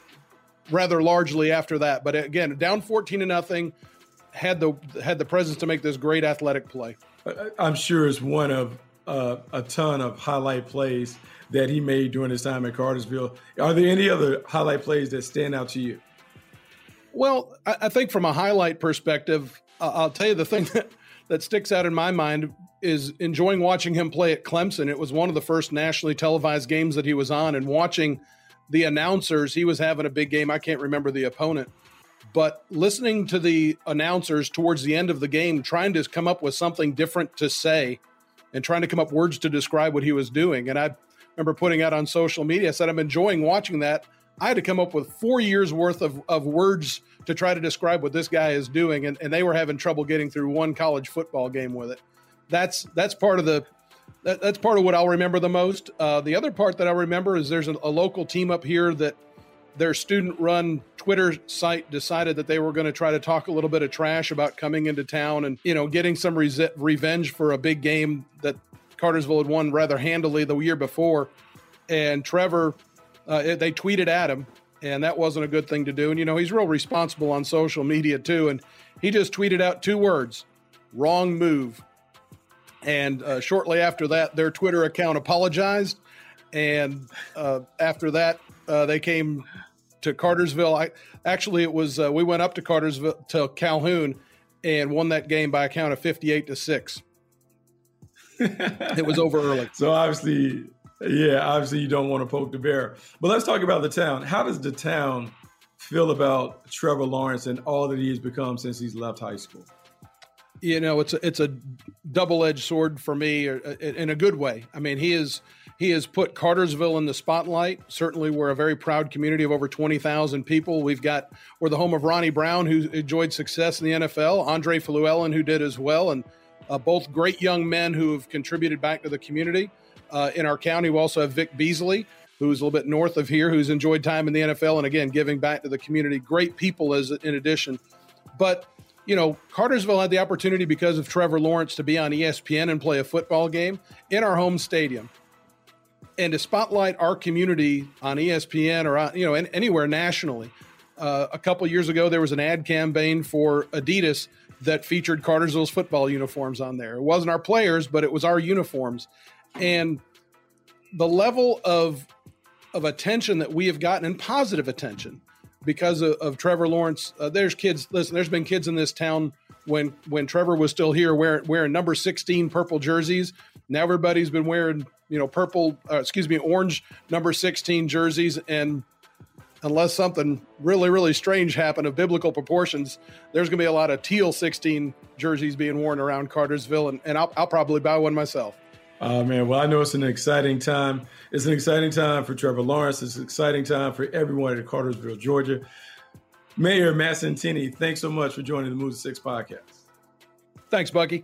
rather largely after that. But again, down fourteen to nothing, had the had the presence to make this great athletic play. I'm sure it's one of uh, a ton of highlight plays that he made during his time at Cartersville. Are there any other highlight plays that stand out to you? Well, I, I think from a highlight perspective, uh, I'll tell you the thing that, that sticks out in my mind is enjoying watching him play at Clemson. It was one of the first nationally televised games that he was on, and watching the announcers, he was having a big game. I can't remember the opponent, but listening to the announcers towards the end of the game, trying to come up with something different to say and trying to come up words to describe what he was doing. And I remember putting out on social media, I said, I'm enjoying watching that. I had to come up with four years worth of, of words to try to describe what this guy is doing. And, and they were having trouble getting through one college football game with it. That's, that's part of the, that, that's part of what I'll remember the most. Uh, the other part that I remember is there's a, a local team up here that their student run Twitter site decided that they were going to try to talk a little bit of trash about coming into town and, you know, getting some re- revenge for a big game that Cartersville had won rather handily the year before. And Trevor, uh, they tweeted at him, and that wasn't a good thing to do. And, you know, he's real responsible on social media too. And he just tweeted out two words, wrong move. And uh, shortly after that, their Twitter account apologized. And uh, after that, uh, they came to Cartersville. I actually, it was, uh, we went up to Cartersville to Calhoun and won that game by a count of fifty-eight to six. It was over early. So obviously, yeah, obviously you don't want to poke the bear. But let's talk about the town. How does the town feel about Trevor Lawrence and all that he has become since he's left high school? You know, it's a, it's a double-edged sword for me in a good way. I mean, he is he has put Cartersville in the spotlight. Certainly, we're a very proud community of over twenty thousand people. We've got we're the home of Ronnie Brown, who enjoyed success in the N F L, Andre Fluellen, who did as well, and Uh, both great young men who have contributed back to the community. Uh, in our county, we also have Vic Beasley, who's a little bit north of here, who's enjoyed time in the N F L and, again, giving back to the community. Great people as in addition. But, you know, Cartersville had the opportunity because of Trevor Lawrence to be on E S P N and play a football game in our home stadium. And to spotlight our community on E S P N or, on, you know, in, anywhere nationally. Uh, a couple years ago, there was an ad campaign for Adidas that featured Cartersville's football uniforms on there. It wasn't our players, but it was our uniforms. And the level of of attention that we have gotten, and positive attention, because of, of Trevor Lawrence. Uh, there's kids, listen, there's been kids in this town when when Trevor was still here wearing, wearing number sixteen purple jerseys. Now everybody's been wearing, you know, purple, uh, excuse me, orange number sixteen jerseys. And unless something really, really strange happened of biblical proportions, there's going to be a lot of teal sixteen jerseys being worn around Cartersville, and, and I'll, I'll probably buy one myself. Oh, man. Well, I know it's an exciting time. It's an exciting time for Trevor Lawrence. It's an exciting time for everyone at Cartersville, Georgia. Mayor Matt Centini, thanks so much for joining the Move to Six podcast. Thanks, Bucky.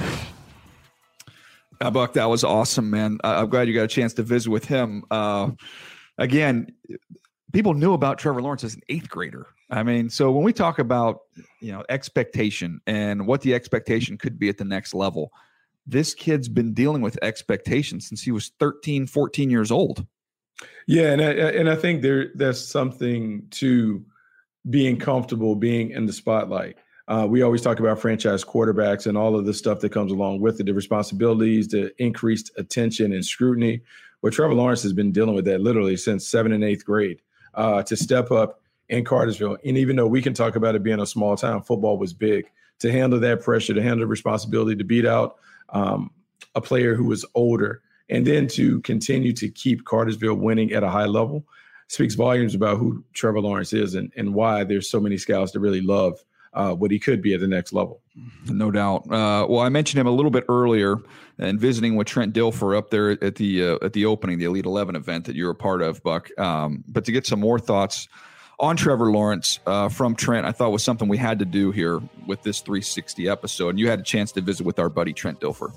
Uh, Buck, that was awesome, man. Uh, I'm glad you got a chance to visit with him. Uh, again, people knew about Trevor Lawrence as an eighth grader. I mean, so when we talk about, you know, expectation and what the expectation could be at the next level, this kid's been dealing with expectations since he was thirteen, fourteen years old. Yeah, and I, and I think there that's something to being comfortable being in the spotlight. Uh, we always talk about franchise quarterbacks and all of the stuff that comes along with it, the responsibilities, the increased attention and scrutiny. Well, Trevor Lawrence has been dealing with that literally since seventh and eighth grade. Uh, to step up in Cartersville, and even though we can talk about it being a small town, football was big. To handle that pressure, to handle the responsibility, to beat out um, a player who was older, and then to continue to keep Cartersville winning at a high level speaks volumes about who Trevor Lawrence is and, and why there's so many scouts that really love uh, what he could be at the next level. No doubt. Uh, well, I mentioned him a little bit earlier and visiting with Trent Dilfer up there at the uh, at the opening, the Elite eleven event that you were a part of, Buck. Um, but to get some more thoughts on Trevor Lawrence uh, from Trent, I thought was something we had to do here with this three sixty episode. And you had a chance to visit with our buddy Trent Dilfer.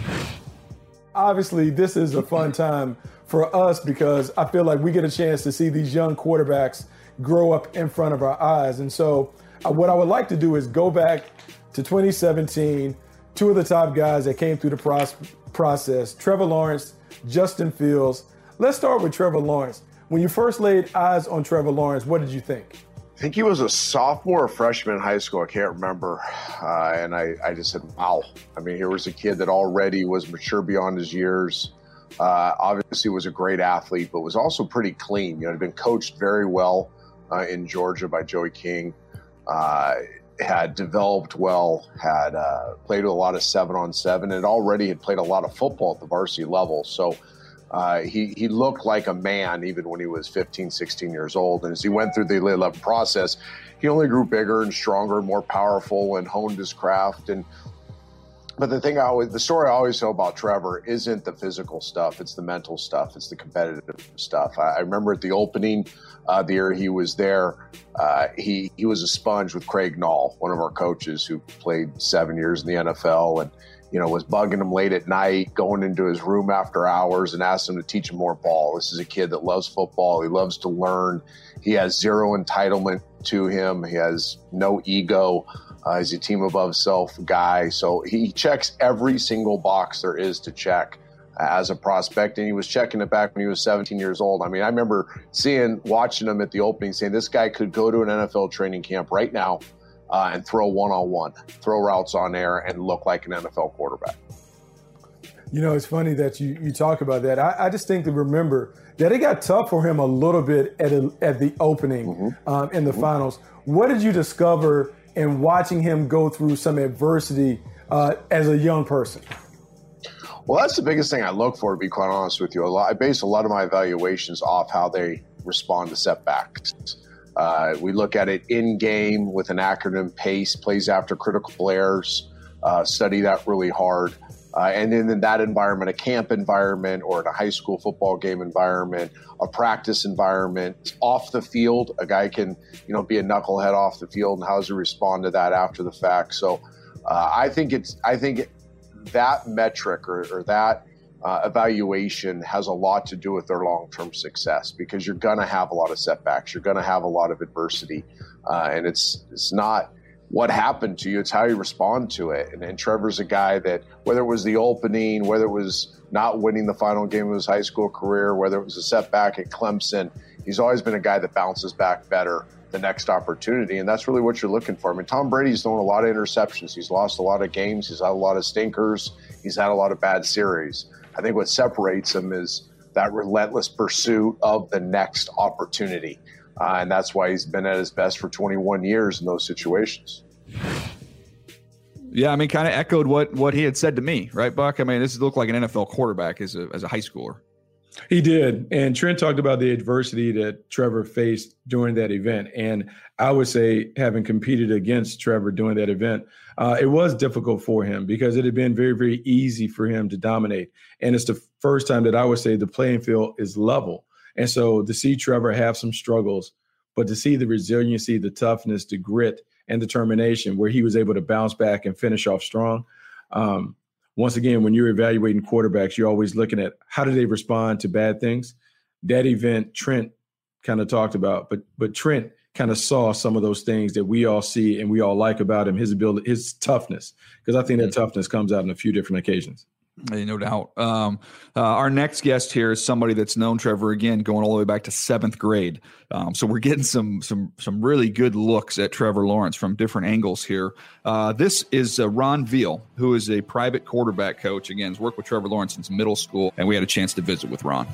Obviously, this is a fun time for us because I feel like we get a chance to see these young quarterbacks grow up in front of our eyes. And so uh, what I would like to do is go back to twenty seventeen, two of the top guys that came through the pros- process, Trevor Lawrence, Justin Fields. Let's start with Trevor Lawrence. When you first laid eyes on Trevor Lawrence, what did you think? I think he was a sophomore or freshman in high school. I can't remember. Uh, and I, I just said, wow. I mean, here was a kid that already was mature beyond his years. Uh, obviously was a great athlete, but was also pretty clean. You know, had been coached very well uh, in Georgia by Joey King. Uh, had developed well, had uh, played with a lot of seven on seven, and already had played a lot of football at the varsity level. So uh, he, he looked like a man even when he was fifteen, sixteen years old. And as he went through the Elite eleven process, he only grew bigger and stronger, more powerful, and honed his craft. And But the thing I always, the story I always tell about Trevor isn't the physical stuff. It's the mental stuff. It's the competitive stuff. I, I remember at the opening, uh, the year he was there, uh, he, he was a sponge with Craig Nall, one of our coaches who played seven years in the N F L and, you know, was bugging him late at night, going into his room after hours and asked him to teach him more ball. This is a kid that loves football. He loves to learn. He has zero entitlement to him. He has no ego. Uh, he's a team above self guy. So he checks every single box there is to check uh, as a prospect. And he was checking it back when he was seventeen years old. I mean, I remember seeing, watching him at the opening saying this guy could go to an N F L training camp right now uh, and throw one-on-one, throw routes on air and look like an N F L quarterback. You know, it's funny that you, you talk about that. I, I distinctly remember that it got tough for him a little bit at, a, at the opening mm-hmm. um, in the mm-hmm. finals. What did you discover in watching him go through some adversity uh, as a young person? Well, that's the biggest thing I look for, to be quite honest with you. A lot, I base a lot of my evaluations off how they respond to setbacks. Uh, we look at it in-game with an acronym PACE, plays after critical errors, uh, study that really hard. Uh, and then in that environment, a camp environment or in a high school football game environment, a practice environment, off the field, a guy can, you know, be a knucklehead off the field, and how does he respond to that after the fact? So uh, I think it's, I think that metric or, or that uh, evaluation has a lot to do with their long-term success, because you're going to have a lot of setbacks. You're going to have a lot of adversity. Uh, and it's, it's not what happened to you, it's how you respond to it. And, and Trevor's a guy that, whether it was the opening, whether it was not winning the final game of his high school career, whether it was a setback at Clemson, he's always been a guy that bounces back better the next opportunity. And that's really what you're looking for. I mean, Tom Brady's thrown a lot of interceptions. He's lost a lot of games. He's had a lot of stinkers. He's had a lot of bad series. I think what separates him is that relentless pursuit of the next opportunity. Uh, and that's why he's been at his best for twenty-one years in those situations. Yeah, I mean, kind of echoed what what he had said to me, right, Buck? I mean, this looked like an N F L quarterback as a as a high schooler. He did. And Trent talked about the adversity that Trevor faced during that event. And I would say, having competed against Trevor during that event, uh, it was difficult for him because it had been very, very easy for him to dominate. And it's the first time that I would say the playing field is level. And so to see Trevor have some struggles, but to see the resiliency, the toughness, the grit, and determination where he was able to bounce back and finish off strong. Um, once again, when you're evaluating quarterbacks, you're always looking at how do they respond to bad things. That event, Trent kind of talked about, but but Trent kind of saw some of those things that we all see and we all like about him, his ability, his toughness, because I think that toughness comes out on a few different occasions. No doubt. Um, uh, our next guest here is somebody that's known Trevor, again, going all the way back to seventh grade. Um, so we're getting some some some really good looks at Trevor Lawrence from different angles here. Uh, this is uh, Ron Veal, who is a private quarterback coach. Again, has worked with Trevor Lawrence since middle school, and we had a chance to visit with Ron.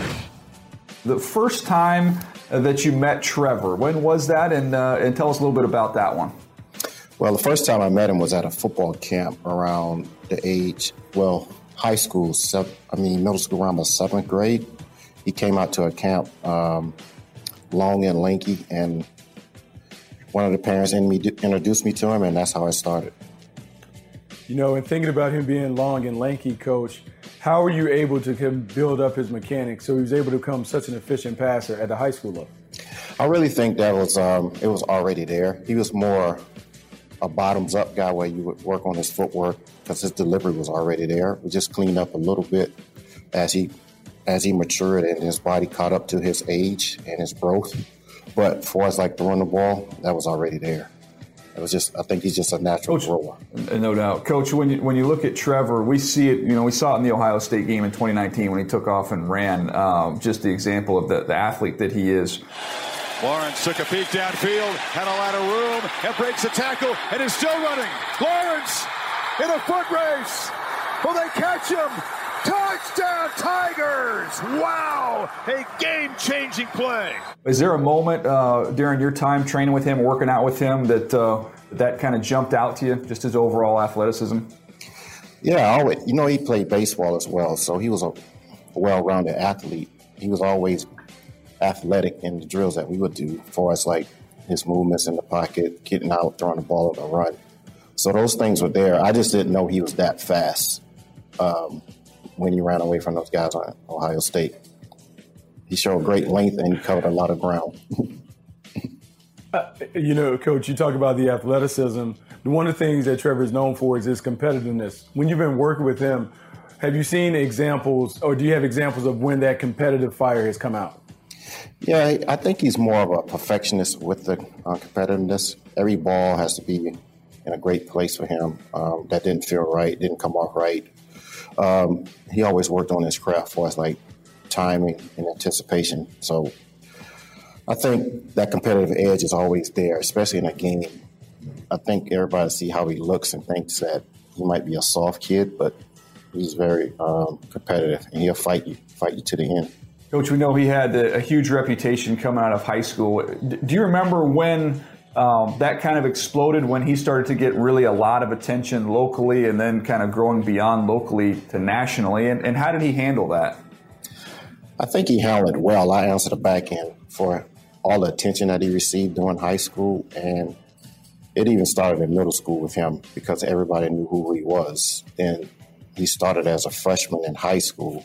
The first time that you met Trevor, when was that? And, uh, and tell us a little bit about that one. Well, the first time I met him was at a football camp around the age, well, high school, seven, I mean, middle school, around the seventh grade. He came out to a camp, um, long and lanky, and one of the parents in me introduced me to him, and that's how I started. You know, and thinking about him being long and lanky, Coach, how were you able to build up his mechanics so he was able to become such an efficient passer at the high school level? I really think that was um, it was already there. He was more a bottoms-up guy where you would work on his footwork because his delivery was already there. We just cleaned up a little bit as he as he matured and his body caught up to his age and his growth. But for us, like throwing the ball, that was already there. It was just, I think he's just a natural Coach, thrower. No doubt. Coach, when you, when you look at Trevor, we see it, you know, we saw it in the Ohio State game in twenty nineteen when he took off and ran, um, just the example of the, the athlete that he is. Lawrence took a peek downfield, had a lot of room, and breaks a tackle, and is still running. Lawrence in a foot race. Will they catch him? Touchdown, Tigers! Wow, a game-changing play. Is there a moment uh, during your time training with him, working out with him, that uh, that kind of jumped out to you, just his overall athleticism? Yeah, always, you know, he played baseball as well, so he was a well-rounded athlete. He was always athletic in the drills that we would do for us, like his movements in the pocket, getting out, throwing the ball on the run. So those things were there. I just didn't know he was that fast um, when he ran away from those guys on Ohio State. He showed great length and he covered a lot of ground. uh, you know, Coach, you talk about the athleticism. One of the things that Trevor's known for is his competitiveness. When you've been working with him, have you seen examples, or do you have examples of when that competitive fire has come out? Yeah, I think he's more of a perfectionist with the uh, competitiveness. Every ball has to be in a great place for him. Um, that didn't feel right, didn't come off right. Um, he always worked on his craft for us, like timing and anticipation. So I think that competitive edge is always there, especially in a game. I think everybody see how he looks and thinks that he might be a soft kid, but he's very um, competitive, and he'll fight you, fight you to the end. Coach, we know he had a, a huge reputation coming out of high school. D- do you remember when um, that kind of exploded, when he started to get really a lot of attention locally and then kind of growing beyond locally to nationally? And, and how did he handle that? I think he handled it well. I answered the back end for all the attention that he received during high school, and it even started in middle school with him because everybody knew who he was. And he started as a freshman in high school,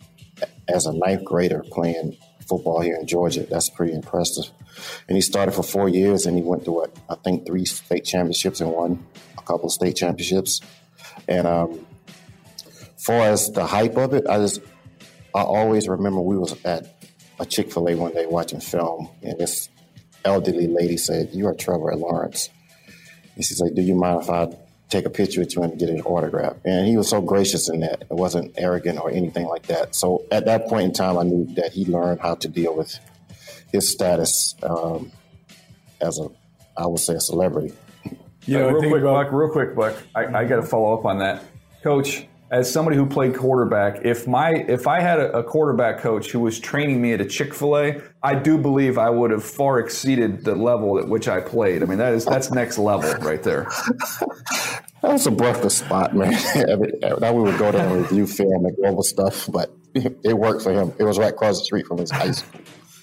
as a ninth grader playing football here in Georgia. That's pretty impressive. And he started for four years, and he went to, what, I think three state championships and won a couple of state championships. And um, far as the hype of it, I just I always remember we was at a Chick-fil-A one day watching film, and this elderly lady said, "You are Trevor Lawrence." And she said, "Do you mind if I take a picture with you and get an autograph?" And he was so gracious in that. It wasn't arrogant or anything like that. So at that point in time, I knew that he learned how to deal with his status um, as a, I would say, a celebrity. You know, uh, real quick, about- Buck, real quick, Buck, I, I got to follow up on that. Coach, as somebody who played quarterback, if my if I had a, a quarterback coach who was training me at a Chick-fil-A, I do believe I would have far exceeded the level at which I played. I mean, that is that's next level right there. That was a breathless spot, man. Now we would go there and review film and go over stuff, but it worked for him. It was right across the street from his high school.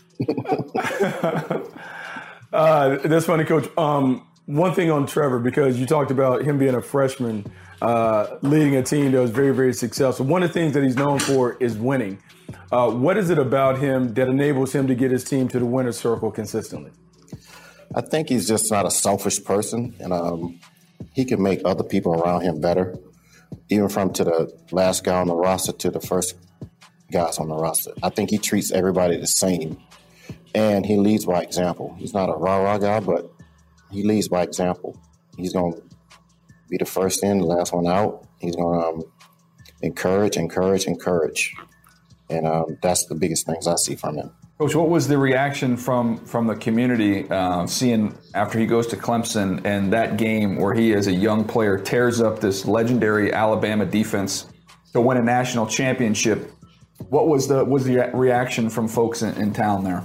uh, that's funny, Coach. Um, one thing on Trevor, because you talked about him being a freshman, uh, leading a team that was very, very successful. One of the things that he's known for is winning. Uh, what is it about him that enables him to get his team to the winner's circle consistently? I think he's just not a selfish person, and um, he can make other people around him better, even from to the last guy on the roster to the first guys on the roster. I think he treats everybody the same, and he leads by example. He's not a rah-rah guy, but he leads by example. He's going to be the first in, the last one out. He's going to um, encourage, encourage, encourage. And um, that's the biggest things I see from him. Coach, what was the reaction from from the community uh, seeing after he goes to Clemson and that game where he, as a young player, tears up this legendary Alabama defense to win a national championship? What was the was the reaction from folks in, in town there?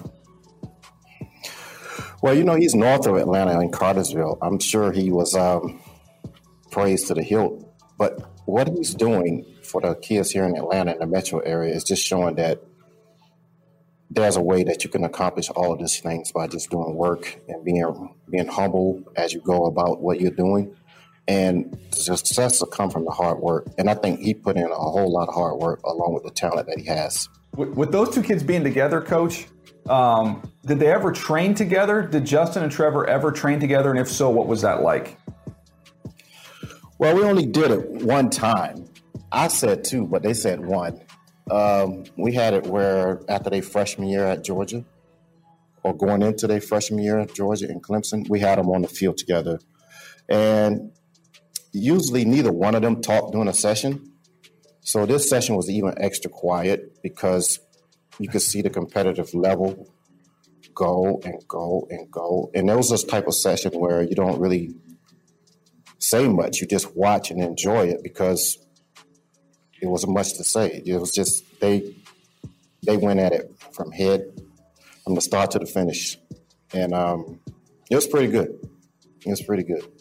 Well, you know, he's north of Atlanta in Cartersville. I'm sure he was um, praised to the hilt. But what he's doing for the kids here in Atlanta and the metro area is just showing that there's a way that you can accomplish all of these things by just doing work and being being humble as you go about what you're doing. And success will come from the hard work. And I think he put in a whole lot of hard work along with the talent that he has. With, with those two kids being together, Coach, um, did they ever train together? Did Justin and Trevor ever train together? And if so, what was that like? Well, we only did it one time. I said two, but they said one. Um, we had it where after their freshman year at Georgia, or going into their freshman year at Georgia and Clemson, we had them on the field together. And usually neither one of them talked during a session. So this session was even extra quiet because you could see the competitive level go and go and go. And there was this type of session where you don't really say much. You just watch and enjoy it because it wasn't much to say. It was just they they went at it from head, from the start to the finish. And um, it was pretty good. It was pretty good.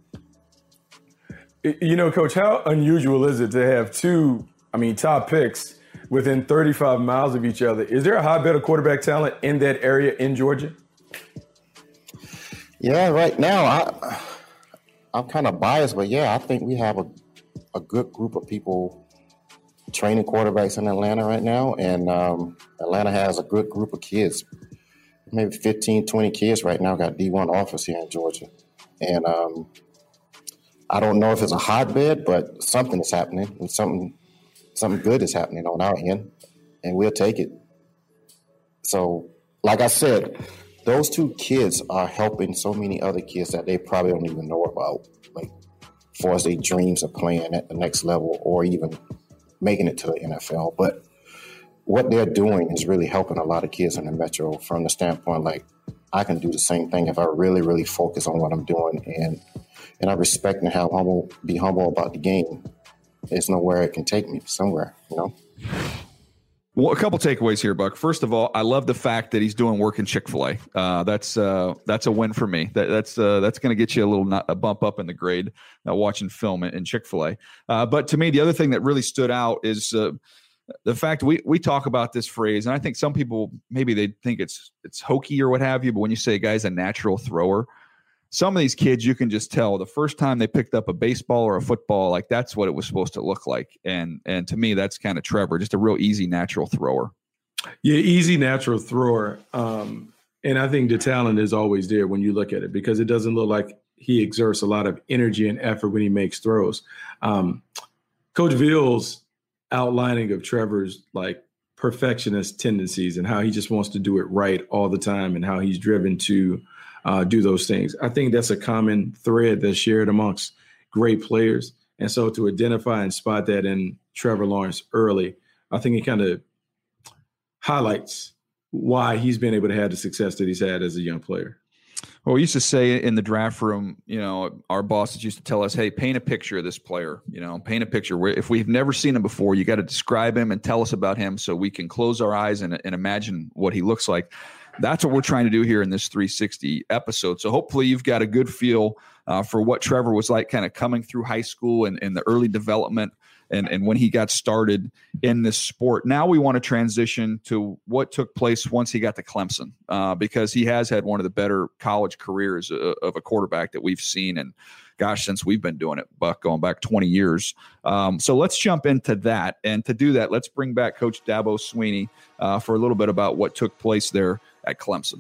You know, Coach, how unusual is it to have two, I mean, top picks within thirty-five miles of each other? Is there a hotbed of quarterback talent in that area in Georgia? Yeah, right now, I, I'm kind of biased, but yeah, I think we have a, a good group of people training quarterbacks in Atlanta right now. And um, Atlanta has a good group of kids, maybe fifteen, twenty kids right now got D one offers here in Georgia. And um, I don't know if it's a hotbed, but something is happening. And something, something good is happening on our end, and we'll take it. So, like I said, those two kids are helping so many other kids that they probably don't even know about, like, as far as their dreams of playing at the next level or even making it to the N F L. But what they're doing is really helping a lot of kids in the metro from the standpoint, like, I can do the same thing if I really, really focus on what I'm doing. And and I respect and have humble, be humble about the game. There's nowhere it can take me, somewhere, you know? Well, a couple takeaways here, Buck. First of all, I love the fact that he's doing work in Chick-fil-A. Uh, that's uh, that's a win for me. That, that's uh, that's going to get you a little not, a bump up in the grade uh, watching film in, in Chick-fil-A. Uh, but to me, the other thing that really stood out is uh, the fact we we talk about this phrase, and I think some people maybe they think it's it's hokey or what have you. But when you say a guy's a natural thrower, some of these kids, you can just tell the first time they picked up a baseball or a football, like that's what it was supposed to look like. And and to me, that's kind of Trevor, just a real easy, natural thrower. Yeah, easy, natural thrower. Um, and I think the talent is always there when you look at it because it doesn't look like he exerts a lot of energy and effort when he makes throws. Um, Coach Veal's outlining of Trevor's like perfectionist tendencies and how he just wants to do it right all the time and how he's driven to Uh, do those things. I think that's a common thread that's shared amongst great players. And so to identify and spot that in Trevor Lawrence early, I think it kind of highlights why he's been able to have the success that he's had as a young player. Well, we used to say in the draft room, you know, our bosses used to tell us, hey, paint a picture of this player, you know, paint a picture. Where if we've never seen him before, you got to describe him and tell us about him so we can close our eyes and, and imagine what he looks like. that's what we're trying to do here in this three sixty episode. So hopefully you've got a good feel uh, for what Trevor was like kind of coming through high school and, and the early development and, and when he got started in this sport. Now we want to transition to what took place once he got to Clemson, uh, because he has had one of the better college careers uh, of a quarterback that we've seen. And gosh, since we've been doing it, Buck, going back twenty years. Um, so let's jump into that. And to do that, let's bring back Coach Dabo Swinney uh, for a little bit about what took place there at Clemson.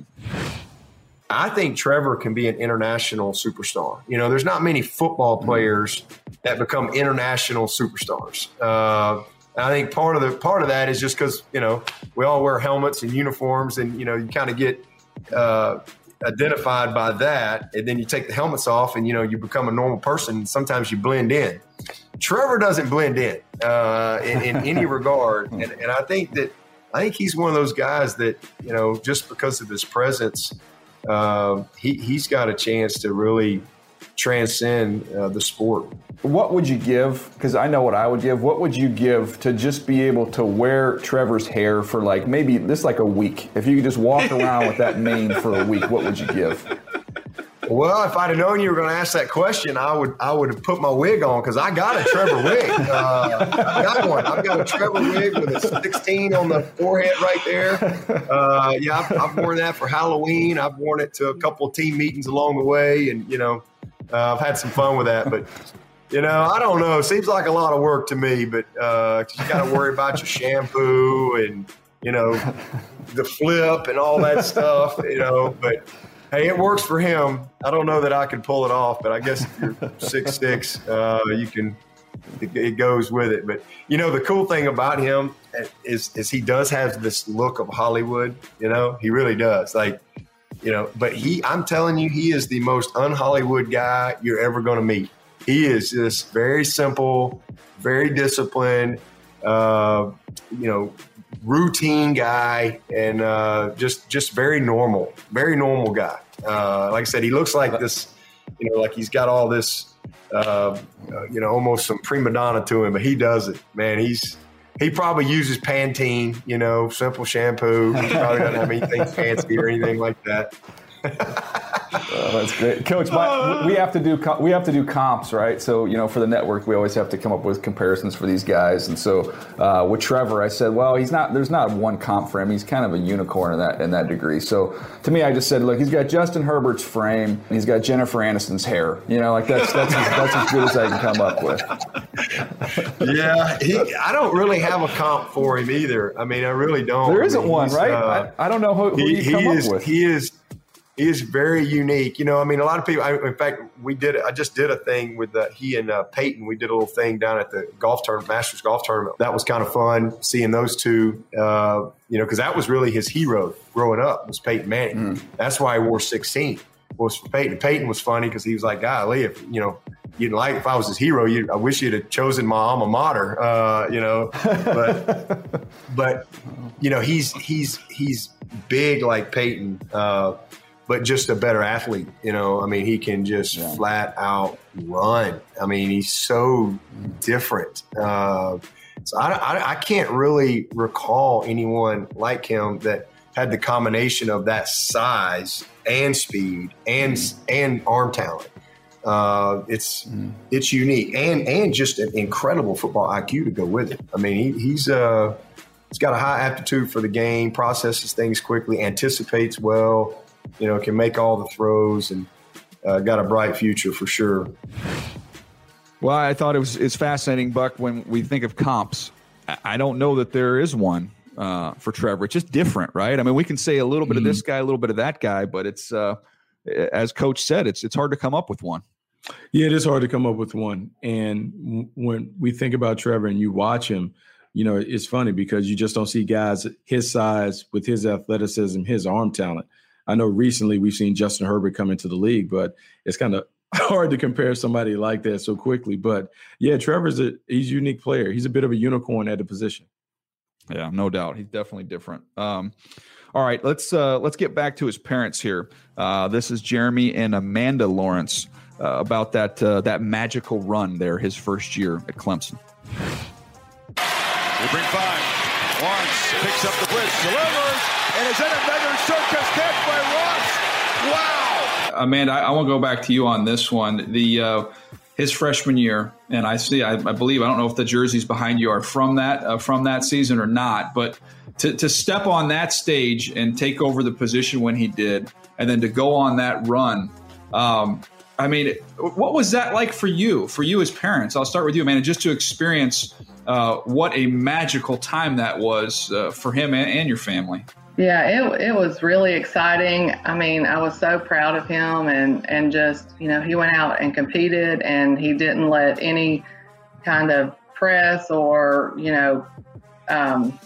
I think Trevor can be an international superstar. You know, there's not many football players that become international superstars. Uh, I think part of the part of that is just because, you know, we all wear helmets and uniforms, and, you know, you kind of get uh, identified by that, and then you take the helmets off and, you know, you become a normal person. And sometimes you blend in. Trevor doesn't blend in uh, in, in any regard, and, and I think that I think he's one of those guys that, you know, just because of his presence, uh, he he's got a chance to really transcend uh, the sport. What would you give? Because I know what I would give. What would you give to just be able to wear Trevor's hair for like maybe this like a week? If you could just walk around with that mane for a week, what would you give? Well, if I'd have known you were going to ask that question, I would I would have put my wig on, because I got a Trevor wig. Uh, I got one. I've got a Trevor wig with a sixteen on the forehead right there. Uh, yeah, I've, I've worn that for Halloween. I've worn it to a couple of team meetings along the way, and you know, uh, I've had some fun with that. But you know, I don't know. It seems like a lot of work to me, but uh, you got to worry about your shampoo and you know the flip and all that stuff. You know, but. Hey, it works for him. I don't know that I can pull it off, but I guess if you're six six, uh, you can. It, it goes with it. But you know, the cool thing about him is is he does have this look of Hollywood. You know, he really does. Like, you know, but he, I'm telling you, he is the most un-Hollywood guy you're ever going to meet. He is just very simple, very disciplined. Uh, you know. Routine guy, and uh, just just very normal, very normal guy. Uh, like I said, he looks like this, you know, like he's got all this, uh, uh, you know, almost some prima donna to him, but he doesn't. Man, he's he probably uses Pantene, you know, simple shampoo. He probably doesn't have anything fancy or anything like that. Oh, that's great, Coach. My, we have to do we have to do comps, right? So you know, for the network, we always have to come up with comparisons for these guys. And so uh, with Trevor, I said, well, he's not. There's not one comp for him. He's kind of a unicorn in that in that degree. So to me, I just said, look, he's got Justin Herbert's frame, and he's got Jennifer Aniston's hair. You know, like that's that's as, that's as good as I can come up with. Yeah, he, I don't really have a comp for him either. I mean, I really don't. There isn't I mean, one, right? Uh, I, I don't know who, who he, you come he is, up with. He is. He is very unique. You know, I mean, a lot of people, I, in fact, we did, I just did a thing with uh, he and uh, Peyton. We did a little thing down at the golf tournament, Masters golf tournament. That was kind of fun seeing those two, uh, you know, because that was really his hero growing up was Peyton Manning. Mm. That's why he wore sixteen was for Peyton. Peyton was funny because he was like, golly, if, you know, you didn't like, if I was his hero, you, I wish you'd have chosen my alma mater, uh, you know, but, but, you know, he's, he's, he's big like Peyton, uh, but just a better athlete, you know. I mean, he can just yeah. flat out run. I mean, he's so different. Uh, so I, I, I can't really recall anyone like him that had the combination of that size and speed and mm. and arm talent. Uh, it's mm. it's unique and and just an incredible football I Q to go with it. I mean, he, he's uh, he's got a high aptitude for the game, processes things quickly, anticipates well. You know, can make all the throws, and uh, got a bright future for sure. Well, I thought it was it's fascinating, Buck, when we think of comps. I don't know that there is one uh, for Trevor. It's just different, right? I mean, we can say a little bit mm-hmm. of this guy, a little bit of that guy, but it's, uh, as Coach said, it's it's hard to come up with one. Yeah, it is hard to come up with one. And when we think about Trevor and you watch him, you know, it's funny because you just don't see guys his size with his athleticism, his arm talent. I know recently we've seen Justin Herbert come into the league, but it's kind of hard to compare somebody like that so quickly. But yeah, Trevor's a he's a unique player. He's a bit of a unicorn at the position. Yeah, no doubt. He's definitely different. Um, all right, let's uh, let's get back to his parents here. Uh, this is Jeremy and Amanda Lawrence uh, about that uh, that magical run there his first year at Clemson. They bring five. Lawrence picks up the blitz, delivers, and is in another circus catch by Ross. Wow. Amanda, I, I want to go back to you on this one. The uh, his freshman year, and I see, I, I believe, I don't know if the jerseys behind you are from that uh, from that season or not, but to, to step on that stage and take over the position when he did, and then to go on that run, um, I mean, what was that like for you, for you as parents? I'll start with you, Amanda, just to experience uh, what a magical time that was uh, for him and, and your family. Yeah, it it was really exciting. I mean, I was so proud of him, and, and just, you know, he went out and competed, and he didn't let any kind of press or, you know, um,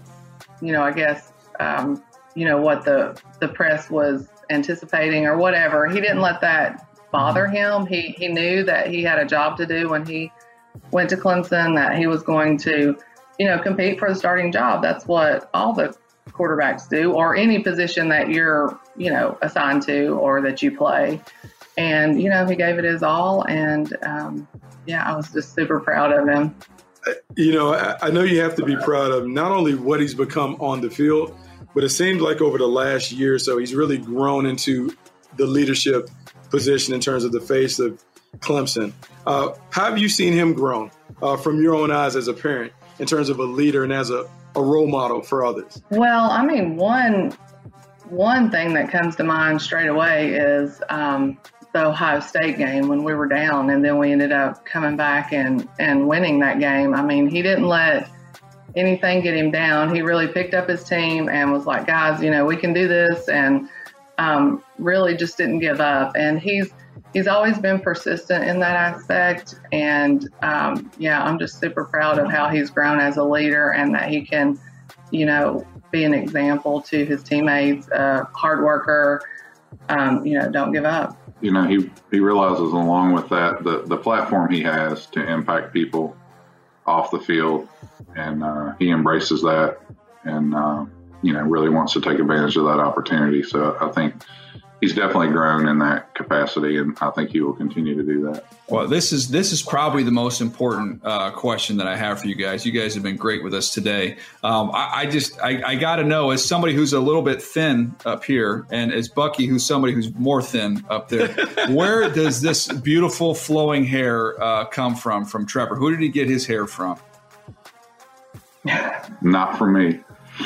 you know, I guess, um, you know, what the, the press was anticipating or whatever. He didn't let that bother him. He, he knew that he had a job to do when he went to Clemson, that he was going to, you know, compete for the starting job. That's what all the quarterbacks do, or any position that you're, you know, assigned to or that you play. And, you know, he gave it his all. And, um, yeah, I was just super proud of him. You know, I, I know you have to be proud of not only what he's become on the field, but it seems like over the last year or so, he's really grown into the leadership position in terms of the face of Clemson. Uh, how have you seen him grow uh, from your own eyes as a parent in terms of a leader and as a, a role model for others? Well, I mean, one one thing that comes to mind straight away is um, the Ohio State game when we were down, and then we ended up coming back and, and winning that game. I mean, he didn't let anything get him down. He really picked up his team and was like, guys, you know, we can do this, and um, really just didn't give up. And he's he's always been persistent in that aspect. And, um, yeah, I'm just super proud of how he's grown as a leader, and that he can, you know, be an example to his teammates, uh, hard worker, um, you know, don't give up. You know, he, he realizes along with that, the, the platform he has to impact people off the field, and uh, he embraces that and, uh, you know, really wants to take advantage of that opportunity. So I think he's definitely grown in that capacity, and I think he will continue to do that. Well, this is this is probably the most important uh, question that I have for you guys. You guys have been great with us today. Um, I, I just I, I got to know, as somebody who's a little bit thin up here, and as Bucky, who's somebody who's more thin up there, where does this beautiful flowing hair uh, come from? From Trevor? Who did he get his hair from? Not from me.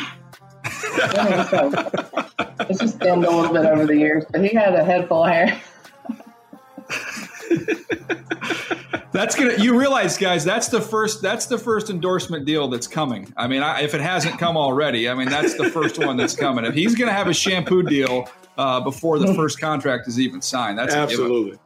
It's just thinned a little bit over the years, but he had a head full of hair. That's gonna. You realize, guys, that's the first. That's the first endorsement deal that's coming. I mean, I, if it hasn't come already, I mean, that's the first one that's coming. If he's gonna have a shampoo deal uh, before the first contract is even signed, that's absolutely.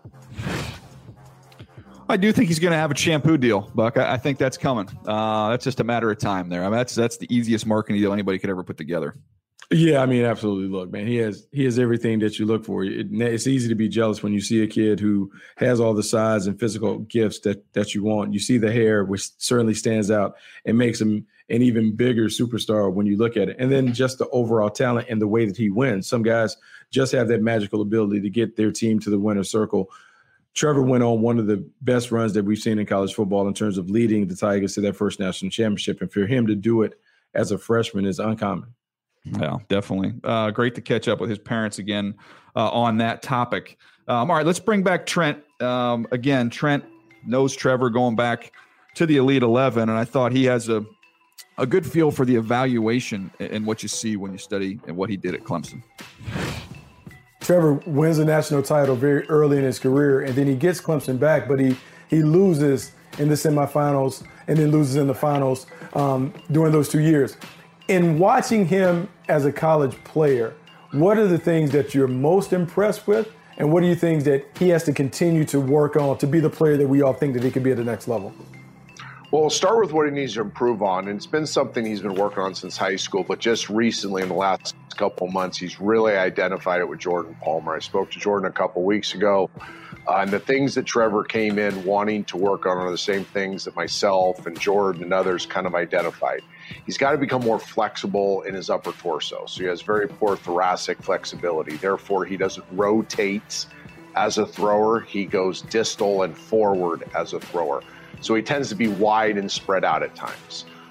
I do think he's going to have a shampoo deal, Buck. I, I think that's coming. Uh, that's just a matter of time there. I mean, that's that's the easiest marketing deal anybody could ever put together. Yeah, I mean, absolutely. Look, man, he has he has everything that you look for. It, it's easy to be jealous when you see a kid who has all the size and physical gifts that that you want. You see the hair, which certainly stands out and makes him an even bigger superstar when you look at it. And then just the overall talent and the way that he wins. Some guys just have that magical ability to get their team to the winner's circle. Trevor went on one of the best runs that we've seen in college football in terms of leading the Tigers to their first national championship. And for him to do it as a freshman is uncommon. Yeah, definitely. Uh, great to catch up with his parents again uh, on that topic. Um, all right, let's bring back Trent. Um, again, Trent knows Trevor going back to the Elite eleven, and I thought he has a, a good feel for the evaluation and what you see when you study and what he did at Clemson. Trevor wins a national title very early in his career, and then he gets Clemson back, but he he loses in the semifinals and then loses in the finals um, during those two years. In watching him as a college player, what are the things that you're most impressed with, and what are the things that he has to continue to work on to be the player that we all think that he could be at the next level? Well, we'll start with what he needs to improve on, and it's been something he's been working on since high school, but just recently in the last couple of months, he's really identified it with Jordan Palmer. I spoke to Jordan a couple weeks ago, uh, and the things that Trevor came in wanting to work on are the same things that myself and Jordan and others kind of identified. He's got to become more flexible in his upper torso. So he has very poor thoracic flexibility. Therefore, he doesn't rotate as a thrower. He goes distal and forward as a thrower. So he tends to be wide and spread out at times.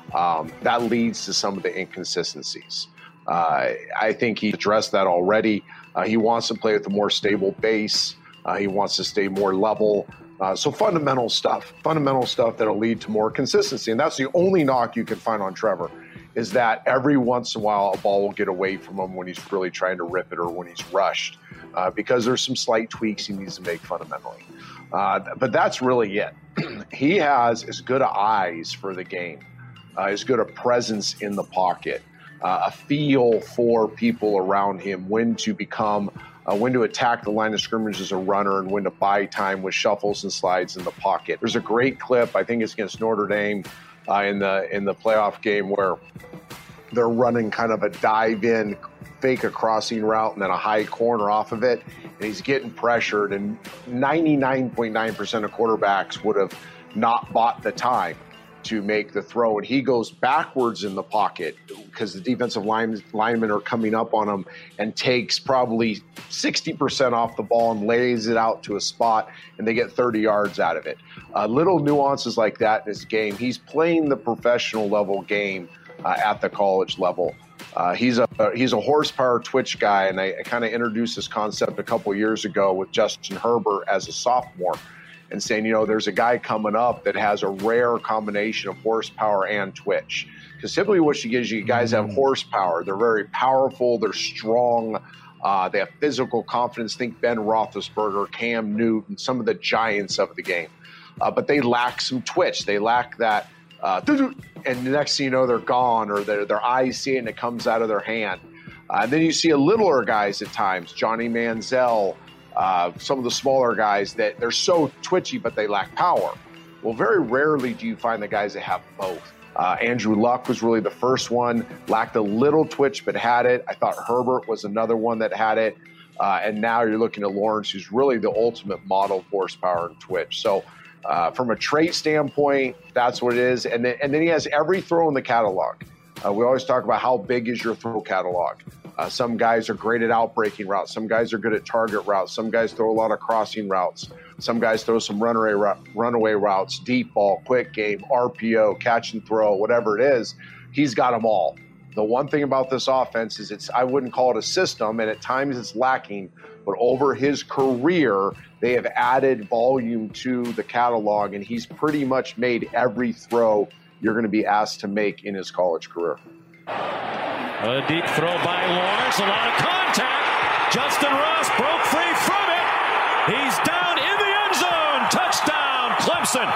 um, that leads to some of the inconsistencies. Uh, I think he addressed that already. Uh, he wants to play with a more stable base. Uh, he wants to stay more level. Uh, so fundamental stuff, fundamental stuff that'll lead to more consistency. And that's the only knock you can find on Trevor, is that every once in a while a ball will get away from him when he's really trying to rip it or when he's rushed, uh, because there's some slight tweaks he needs to make fundamentally. Uh, but that's really it. He has as good a eyes for the game, uh, as good a presence in the pocket, uh, a feel for people around him, when to become, uh, when to attack the line of scrimmage as a runner and when to buy time with shuffles and slides in the pocket. There's a great clip, I think it's against Notre Dame uh, in the in the playoff game, where they're running kind of a dive in, fake a crossing route and then a high corner off of it, and he's getting pressured, and ninety-nine point nine percent of quarterbacks would have not bought the time to make the throw, and he goes backwards in the pocket because the defensive line, linemen are coming up on him, and takes probably sixty percent off the ball and lays it out to a spot, and they get thirty yards out of it. Uh, little nuances like that in his game. He's playing the professional level game uh, at the college level. Uh, he's a he's a horsepower twitch guy, and I, I kind of introduced this concept a couple years ago with Justin Herbert as a sophomore, and saying, you know, there's a guy coming up that has a rare combination of horsepower and twitch. Because typically what you get is you guys have horsepower. They're very powerful. They're strong. Uh, they have physical confidence. Think Ben Roethlisberger, Cam Newton, some of the giants of the game. Uh, but they lack some twitch. They lack that. Uh, and the next thing you know, they're gone, or their their eyes see it and it comes out of their hand. Uh, and then you see a littler guys at times, Johnny Manziel, uh, some of the smaller guys that they're so twitchy, but they lack power. Well, very rarely do you find the guys that have both. Uh, Andrew Luck was really the first one, lacked a little twitch, but had it. I thought Herbert was another one that had it. Uh, and now you're looking at Lawrence, who's really the ultimate model of horsepower and twitch. So uh, from a trait standpoint, that's what it is. And then, and then he has every throw in the catalog. Uh, we always talk about how big is your throw catalog. Uh, some guys are great at out-breaking routes. Some guys are good at target routes. Some guys throw a lot of crossing routes. Some guys throw some runaway, runaway routes, deep ball, quick game, R P O, catch and throw, whatever it is. He's got them all. The one thing about this offense is it's, I wouldn't call it a system, and at times it's lacking, but over his career, they have added volume to the catalog, and he's pretty much made every throw you're going to be asked to make in his college career. A deep throw by Lawrence, a lot of contact. Justin Ross broke free from it. He's down in the end zone. Touchdown, Clemson.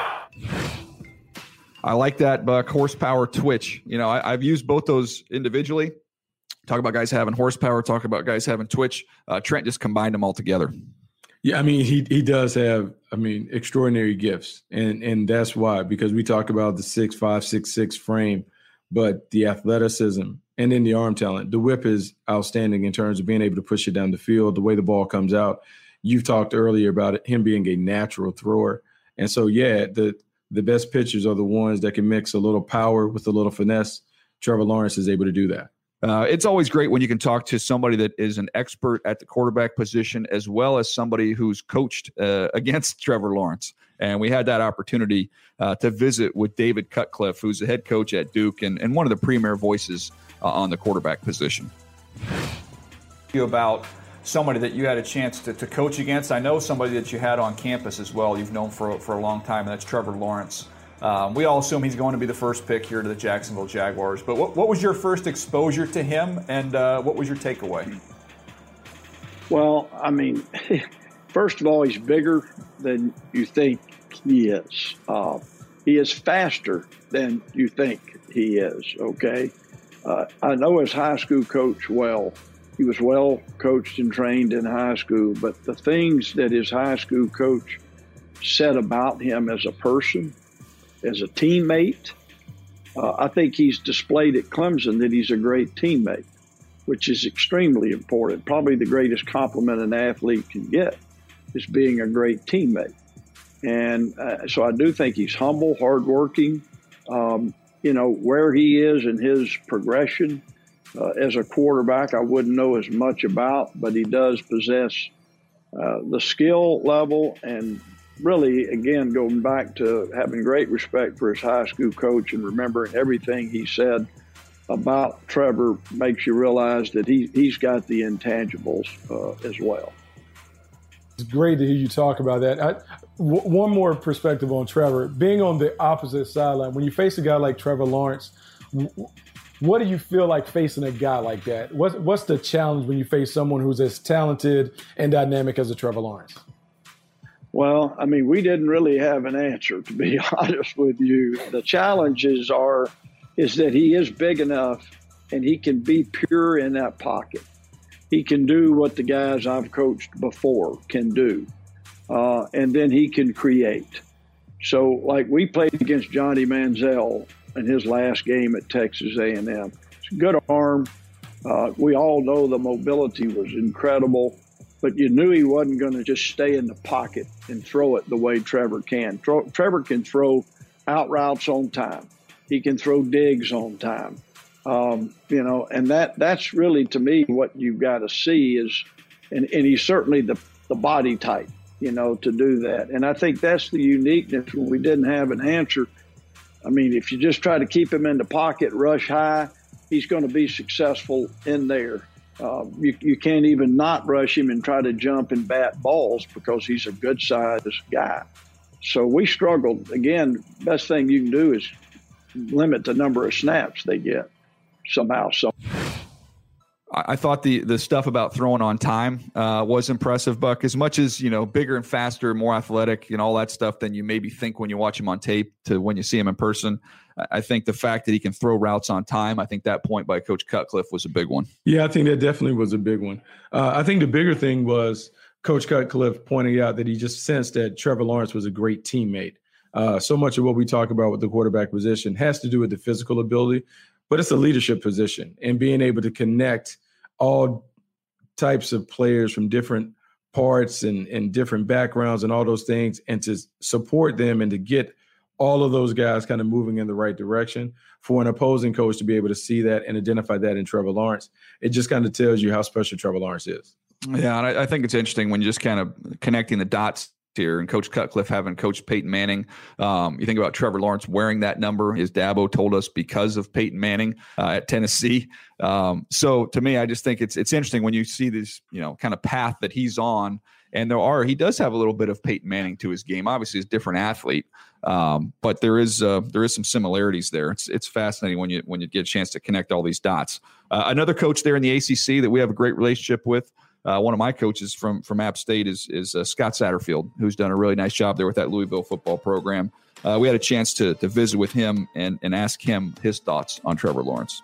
I like that, Buck. Horsepower, twitch. You know, I, I've used both those individually. Talk about guys having horsepower. Talk about guys having twitch. Uh, Trent just combined them all together. Yeah, I mean, he he does have, I mean, extraordinary gifts. And and that's why, because we talk about the six five, six six frame, but the athleticism and then the arm talent. The whip is outstanding in terms of being able to push it down the field, the way the ball comes out. You've talked earlier about it, him being a natural thrower. And so, yeah, the the best pitchers are the ones that can mix a little power with a little finesse. Trevor Lawrence is able to do that. Uh, it's always great when you can talk to somebody that is an expert at the quarterback position, as well as somebody who's coached uh, against Trevor Lawrence. And we had that opportunity uh, to visit with David Cutcliffe, who's the head coach at Duke and, and one of the premier voices uh, on the quarterback position. You about somebody that you had a chance to, to coach against. I know somebody that you had on campus as well, you've known for, for a long time, and that's Trevor Lawrence. Um, we all assume he's going to be the first pick here to the Jacksonville Jaguars. But what, what was your first exposure to him, and uh, what was your takeaway? Well, I mean, first of all, he's bigger than you think he is. Uh, he is faster than you think he is, okay? Uh, I know his high school coach well. He was well coached and trained in high school, but the things that his high school coach said about him as a person, as a teammate, uh, I think he's displayed at Clemson that he's a great teammate, which is extremely important. Probably the greatest compliment an athlete can get is being a great teammate. And uh, so I do think he's humble, hardworking. Um, you know, where he is in his progression uh, as a quarterback, I wouldn't know as much about, but he does possess uh, the skill level and really, again, going back to having great respect for his high school coach and remembering everything he said about Trevor makes you realize that he, he's got the intangibles uh, as well. It's great to hear you talk about that. I, w- one more perspective on Trevor. Being on the opposite sideline, when you face a guy like Trevor Lawrence, w- what do you feel like facing a guy like that? What's, what's the challenge when you face someone who's as talented and dynamic as a Trevor Lawrence? Well, I mean, we didn't really have an answer, to be honest with you. The challenges are is that he is big enough and he can be pure in that pocket. He can do what the guys I've coached before can do, uh, and then he can create. So, like, we played against Johnny Manziel in his last game at Texas A and M. It's a good arm. Uh, we all know the mobility was incredible, but you knew he wasn't going to just stay in the pocket and throw it the way Trevor can. Tro- Trevor can throw out routes on time. He can throw digs on time. Um, you know, and that that's really, to me, what you've got to see is, and, and he's certainly the, the body type, you know, to do that. And I think that's the uniqueness when we didn't have an answer. I mean, if you just try to keep him in the pocket, rush high, he's going to be successful in there. Uh, you, you can't even not rush him and try to jump and bat balls because he's a good-sized guy. So we struggled. Again, best thing you can do is limit the number of snaps they get somehow. So I thought the the stuff about throwing on time uh, was impressive, Buck. As much as, you know, bigger and faster, more athletic and all that stuff than you maybe think when you watch him on tape to when you see him in person. I think the fact that he can throw routes on time, I think that point by Coach Cutcliffe was a big one. Yeah, I think that definitely was a big one. Uh, I think the bigger thing was Coach Cutcliffe pointing out that he just sensed that Trevor Lawrence was a great teammate. Uh, so much of what we talk about with the quarterback position has to do with the physical ability, but it's a leadership position, and being able to connect all types of players from different parts and, and different backgrounds and all those things, and to support them and to get all of those guys kind of moving in the right direction for an opposing coach to be able to see that and identify that in Trevor Lawrence. It just kind of tells you how special Trevor Lawrence is. Yeah, and I, I think it's interesting when you're just kind of connecting the dots here, and Coach Cutcliffe having Coach Peyton Manning. Um, you think about Trevor Lawrence wearing that number, as Dabo told us, because of Peyton Manning uh, at Tennessee. Um, so to me, I just think it's it's interesting when you see this, you know, kind of path that he's on. And there are, he does have a little bit of Peyton Manning to his game. Obviously, he's a different athlete, um, but there is uh, there is some similarities there. It's it's fascinating when you when you get a chance to connect all these dots. Uh, another coach there in the A C C that we have a great relationship with. Uh, one of my coaches from from App State is is uh, Scott Satterfield, who's done a really nice job there with that Louisville football program. Uh, we had a chance to to visit with him and and ask him his thoughts on Trevor Lawrence.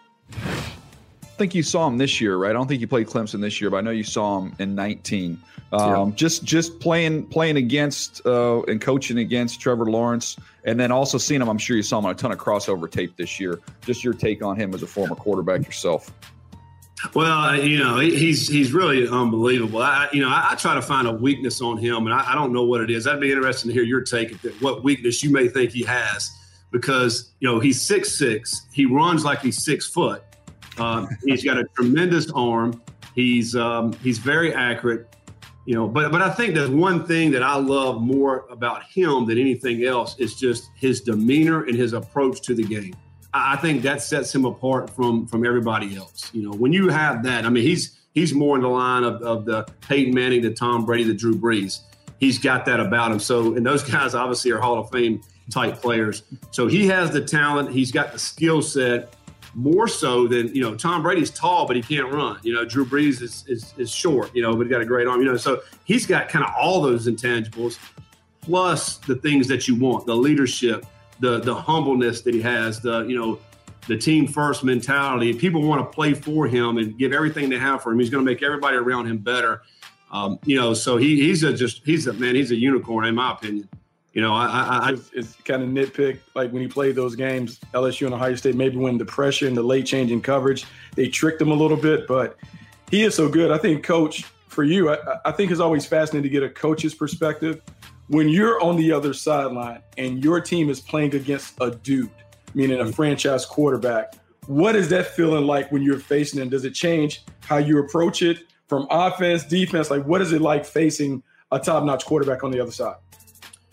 I think you saw him this year, right? I don't think you played Clemson this year, but I know you saw him in nineteen. Um, yeah. Just just playing playing against uh, and coaching against Trevor Lawrence, and then also seeing him. I'm sure you saw him on a ton of crossover tape this year. Just your take on him as a former quarterback yourself. Well, you know, he's he's really unbelievable. I, you know, I, I try to find a weakness on him, and I, I don't know what it is. That'd be interesting to hear your take at what weakness you may think he has, because, you know, he's six six. He runs like he's six foot. Uh, he's got a tremendous arm. He's um, he's very accurate. You know, but but I think there's one thing that I love more about him than anything else is just his demeanor and his approach to the game. I think that sets him apart from from everybody else. You know, when you have that, I mean, he's he's more in the line of, of the Peyton Manning, the Tom Brady, the Drew Brees. He's got that about him. So, and those guys obviously are Hall of Fame type players. So he has the talent. He's got the skill set more so than, you know, Tom Brady's tall, but he can't run. You know, Drew Brees is is, is short, you know, but he got a great arm. You know, so he's got kind of all those intangibles plus the things that you want, the leadership, the the humbleness that he has, the, you know, the team first mentality. People want to play for him and give everything they have for him. He's going to make everybody around him better. Um, you know, so he he's a just he's a man. He's a unicorn in my opinion. You know, I, I, I it's, it's kind of nitpick. Like when he played those games, L S U and Ohio State, maybe when the pressure and the late change in coverage, they tricked him a little bit. But he is so good. I think, Coach, for you, I, I think it's always fascinating to get a coach's perspective. When you're on the other sideline and your team is playing against a dude, meaning a franchise quarterback, what is that feeling like when you're facing him? Does it change how you approach it from offense, defense? Like, what is it like facing a top-notch quarterback on the other side?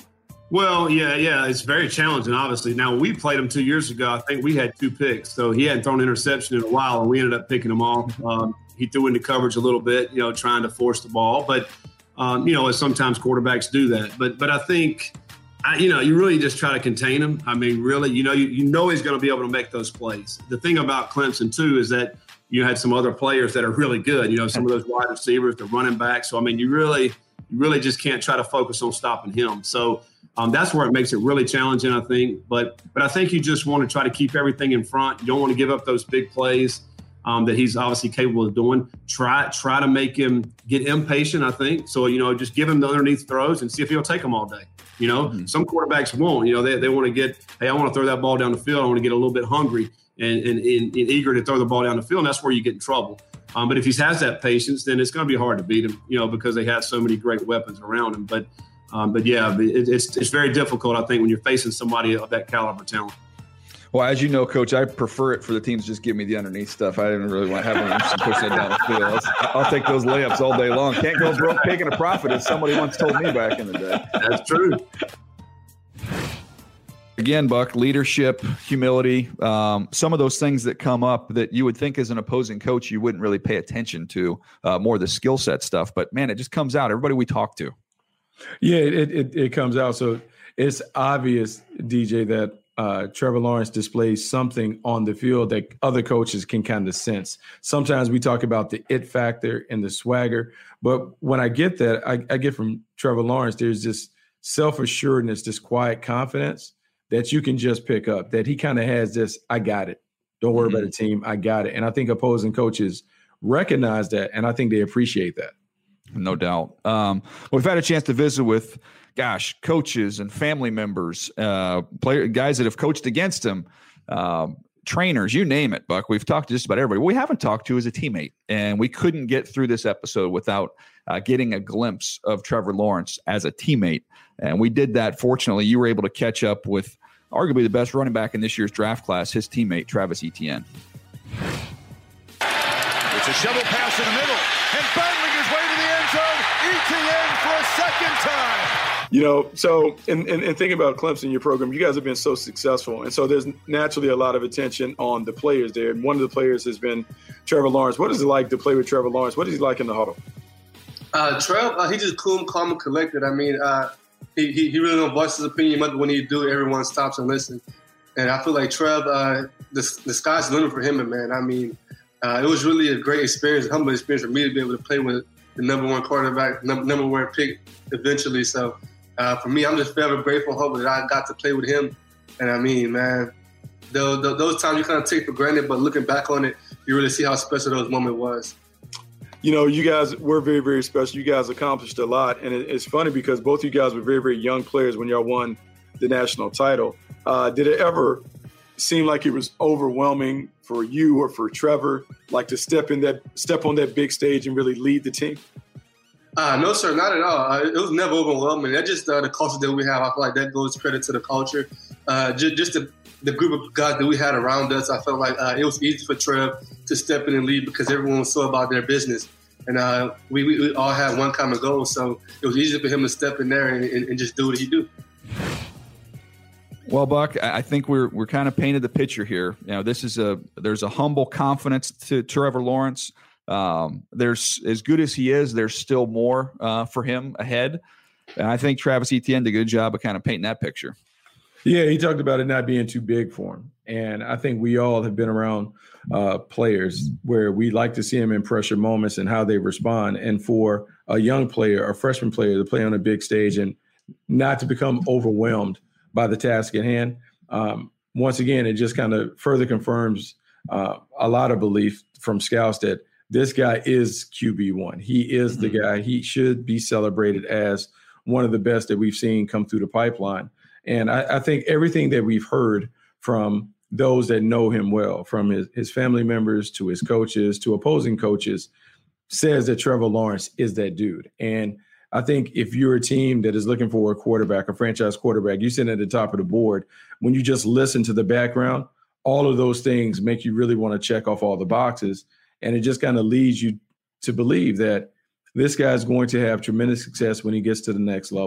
Well, yeah, yeah, it's very challenging, obviously. Now, we played him two years ago. I think we had two picks, so he hadn't thrown an interception in a while, and we ended up picking him off. Um, he threw into coverage a little bit, you know, trying to force the ball. But, um, you know, as sometimes quarterbacks do that. But but I think, I, you know, you really just try to contain him. I mean, really, you know, you, you know he's going to be able to make those plays. The thing about Clemson, too, is that you had some other players that are really good, you know, some of those wide receivers, the running backs. So, I mean, you really – you really just can't try to focus on stopping him. So um, that's where it makes it really challenging, I think. But but I think you just want to try to keep everything in front. You don't want to give up those big plays um, that he's obviously capable of doing. Try try to make him get impatient, I think. So, you know, just give him the underneath throws and see if he'll take them all day. You know, mm-hmm. Some quarterbacks won't. You know, they, they want to get, hey, I want to throw that ball down the field. I want to get a little bit hungry and, and, and, and eager to throw the ball down the field. And that's where you get in trouble. Um, but if he has that patience, then it's going to be hard to beat him, you know, because they have so many great weapons around him. But, um, but yeah, it, it's it's very difficult, I think, when you're facing somebody of that caliber talent. Well, as you know, Coach, I prefer it for the teams to just give me the underneath stuff. I didn't really want to have anyone pushing it down the field. I'll, I'll take those layups all day long. Can't go broke taking a profit, as somebody once told me back in the day. That's true. Again, Buck, leadership, humility, um, some of those things that come up that you would think as an opposing coach you wouldn't really pay attention to, uh, more the skill set stuff. But, man, it just comes out. Everybody we talk to. Yeah, it it, it comes out. So it's obvious, D J, that uh, Trevor Lawrence displays something on the field that other coaches can kind of sense. Sometimes we talk about the it factor and the swagger. But when I get that, I, I get from Trevor Lawrence, there's this self-assuredness, this quiet confidence that you can just pick up, that he kind of has this, I got it. Don't worry mm-hmm. about the team. I got it. And I think opposing coaches recognize that, and I think they appreciate that. No doubt. Um, we've had a chance to visit with, gosh, coaches and family members, uh, player guys that have coached against him, uh, trainers, you name it, Buck. We've talked to just about everybody. What we haven't talked to is a teammate, and we couldn't get through this episode without uh, getting a glimpse of Trevor Lawrence as a teammate. And we did that. Fortunately, you were able to catch up with arguably the best running back in this year's draft class, his teammate, Travis Etienne. It's a shovel pass in the middle, and battling his way to the end zone, Etienne for a second time. You know, so in, in, in thinking about Clemson, your program, you guys have been so successful. And so there's naturally a lot of attention on the players there. And one of the players has been Trevor Lawrence. What is it like to play with Trevor Lawrence? What is he like in the huddle? Uh, Trev, uh, he just cool, calm, and collected. I mean, uh, he, he he really don't voice his opinion, but when he do, everyone stops and listens. And I feel like Trev, uh, the, the sky's the limit for him, man. I mean, uh, it was really a great experience, a humble experience for me to be able to play with the number one quarterback, number, number one pick eventually. So uh, for me, I'm just forever grateful and humble that I got to play with him. And I mean, man, the, the, those times you kind of take for granted, but looking back on it, you really see how special those moments was. You know, you guys were very, very special. You guys accomplished a lot. And it, it's funny because both of you guys were very, very young players when y'all won the national title. Uh, did it ever seem like it was overwhelming for you or for Trevor, like to step in that, step on that big stage and really lead the team? Uh, no, sir, not at all. Uh, it was never overwhelming. That's just uh, the culture that we have. I feel like that goes credit to the culture. Uh, just just the, the group of guys that we had around us, I felt like uh, it was easy for Trev to step in and lead because everyone was so about their business. And uh, we, we, we all had one common goal, so it was easy for him to step in there and, and, and just do what he do. Well, Buck, I think we're we're kind of painted the picture here. You know, this is a there's a humble confidence to Trevor Lawrence. Um, there's as good as he is, there's still more uh, for him ahead, and I think Travis Etienne did a good job of kind of painting that picture. Yeah, he talked about it not being too big for him, and I think we all have been around uh, players where we like to see them in pressure moments and how they respond. And for a young player, a freshman player, to play on a big stage and not to become overwhelmed by the task at hand. Um, once again, it just kind of further confirms uh, a lot of belief from scouts that this guy is Q B one. He is the guy. He should be celebrated as one of the best that we've seen come through the pipeline. And I, I think everything that we've heard from those that know him well, from his, his family members to his coaches to opposing coaches, says that Trevor Lawrence is that dude. And I think if you're a team that is looking for a quarterback, a franchise quarterback, you sit at the top of the board. When you just listen to the background, all of those things make you really want to check off all the boxes. And it just kind of leads you to believe that this guy is going to have tremendous success when he gets to the next level,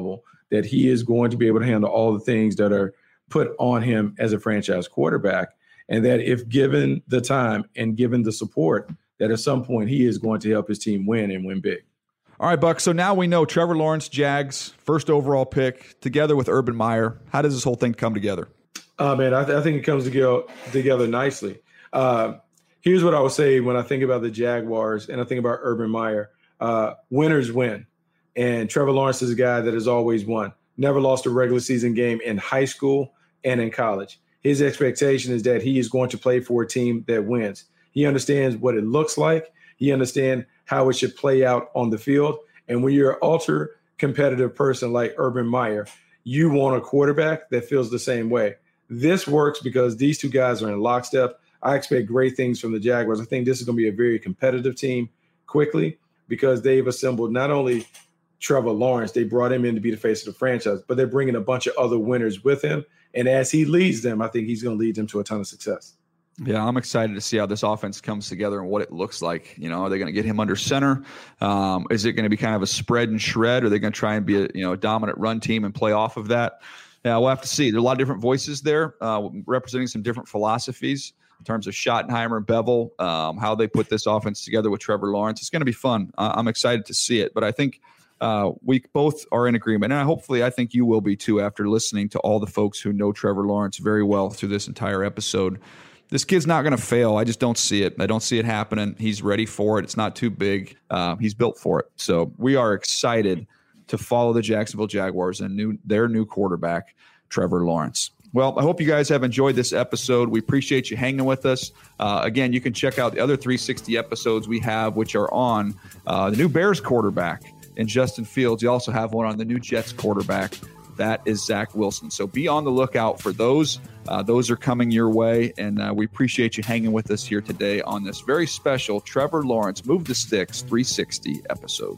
that he is going to be able to handle all the things that are put on him as a franchise quarterback, and that if given the time and given the support, that at some point he is going to help his team win and win big. All right, Buck. So now we know Trevor Lawrence, Jags, first overall pick, together with Urban Meyer. How does this whole thing come together? Uh, man, I, th- I think it comes together, together nicely. Uh, here's what I would say when I think about the Jaguars and I think about Urban Meyer. Uh, winners win. And Trevor Lawrence is a guy that has always won. Never lost a regular season game in high school and in college. His expectation is that he is going to play for a team that wins. He understands what it looks like. He understands how it should play out on the field. And when you're an ultra competitive person like Urban Meyer, you want a quarterback that feels the same way. This works because these two guys are in lockstep. I expect great things from the Jaguars. I think this is going to be a very competitive team quickly because they've assembled not only Trevor Lawrence, they brought him in to be the face of the franchise, but they're bringing a bunch of other winners with him. And as he leads them, I think he's going to lead them to a ton of success. Yeah, I'm excited to see how this offense comes together and what it looks like. You know, are they going to get him under center? Um, is it going to be kind of a spread and shred? Or are they going to try and be a you know a dominant run team and play off of that? Yeah, we'll have to see. There are a lot of different voices there uh, representing some different philosophies in terms of Schottenheimer and Bevel, um, how they put this offense together with Trevor Lawrence. It's going to be fun. Uh, I'm excited to see it. But I think uh, we both are in agreement. And hopefully I think you will be too after listening to all the folks who know Trevor Lawrence very well through this entire episode. This kid's not going to fail. I just don't see it. I don't see it happening. He's ready for it. It's not too big. Uh, he's built for it. So we are excited to follow the Jacksonville Jaguars and new, their new quarterback, Trevor Lawrence. Well, I hope you guys have enjoyed this episode. We appreciate you hanging with us. Uh, again, you can check out the other three sixty episodes we have, which are on uh, the new Bears quarterback in Justin Fields. You also have one on the new Jets quarterback. That is Zach Wilson. So be on the lookout for those. Uh, those are coming your way, and uh, we appreciate you hanging with us here today on this very special Trevor Lawrence Move the Sticks three sixty episode.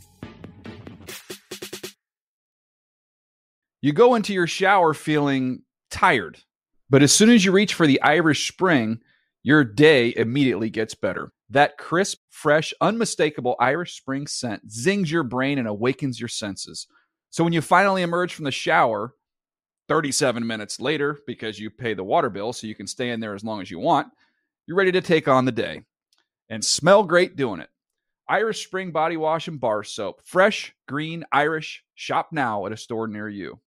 You go into your shower feeling tired, but as soon as you reach for the Irish Spring, your day immediately gets better. That crisp, fresh, unmistakable Irish Spring scent zings your brain and awakens your senses. So when you finally emerge from the shower, thirty-seven minutes later, because you pay the water bill so you can stay in there as long as you want, you're ready to take on the day and smell great doing it. Irish Spring Body Wash and Bar Soap. Fresh, green, Irish. Shop now at a store near you.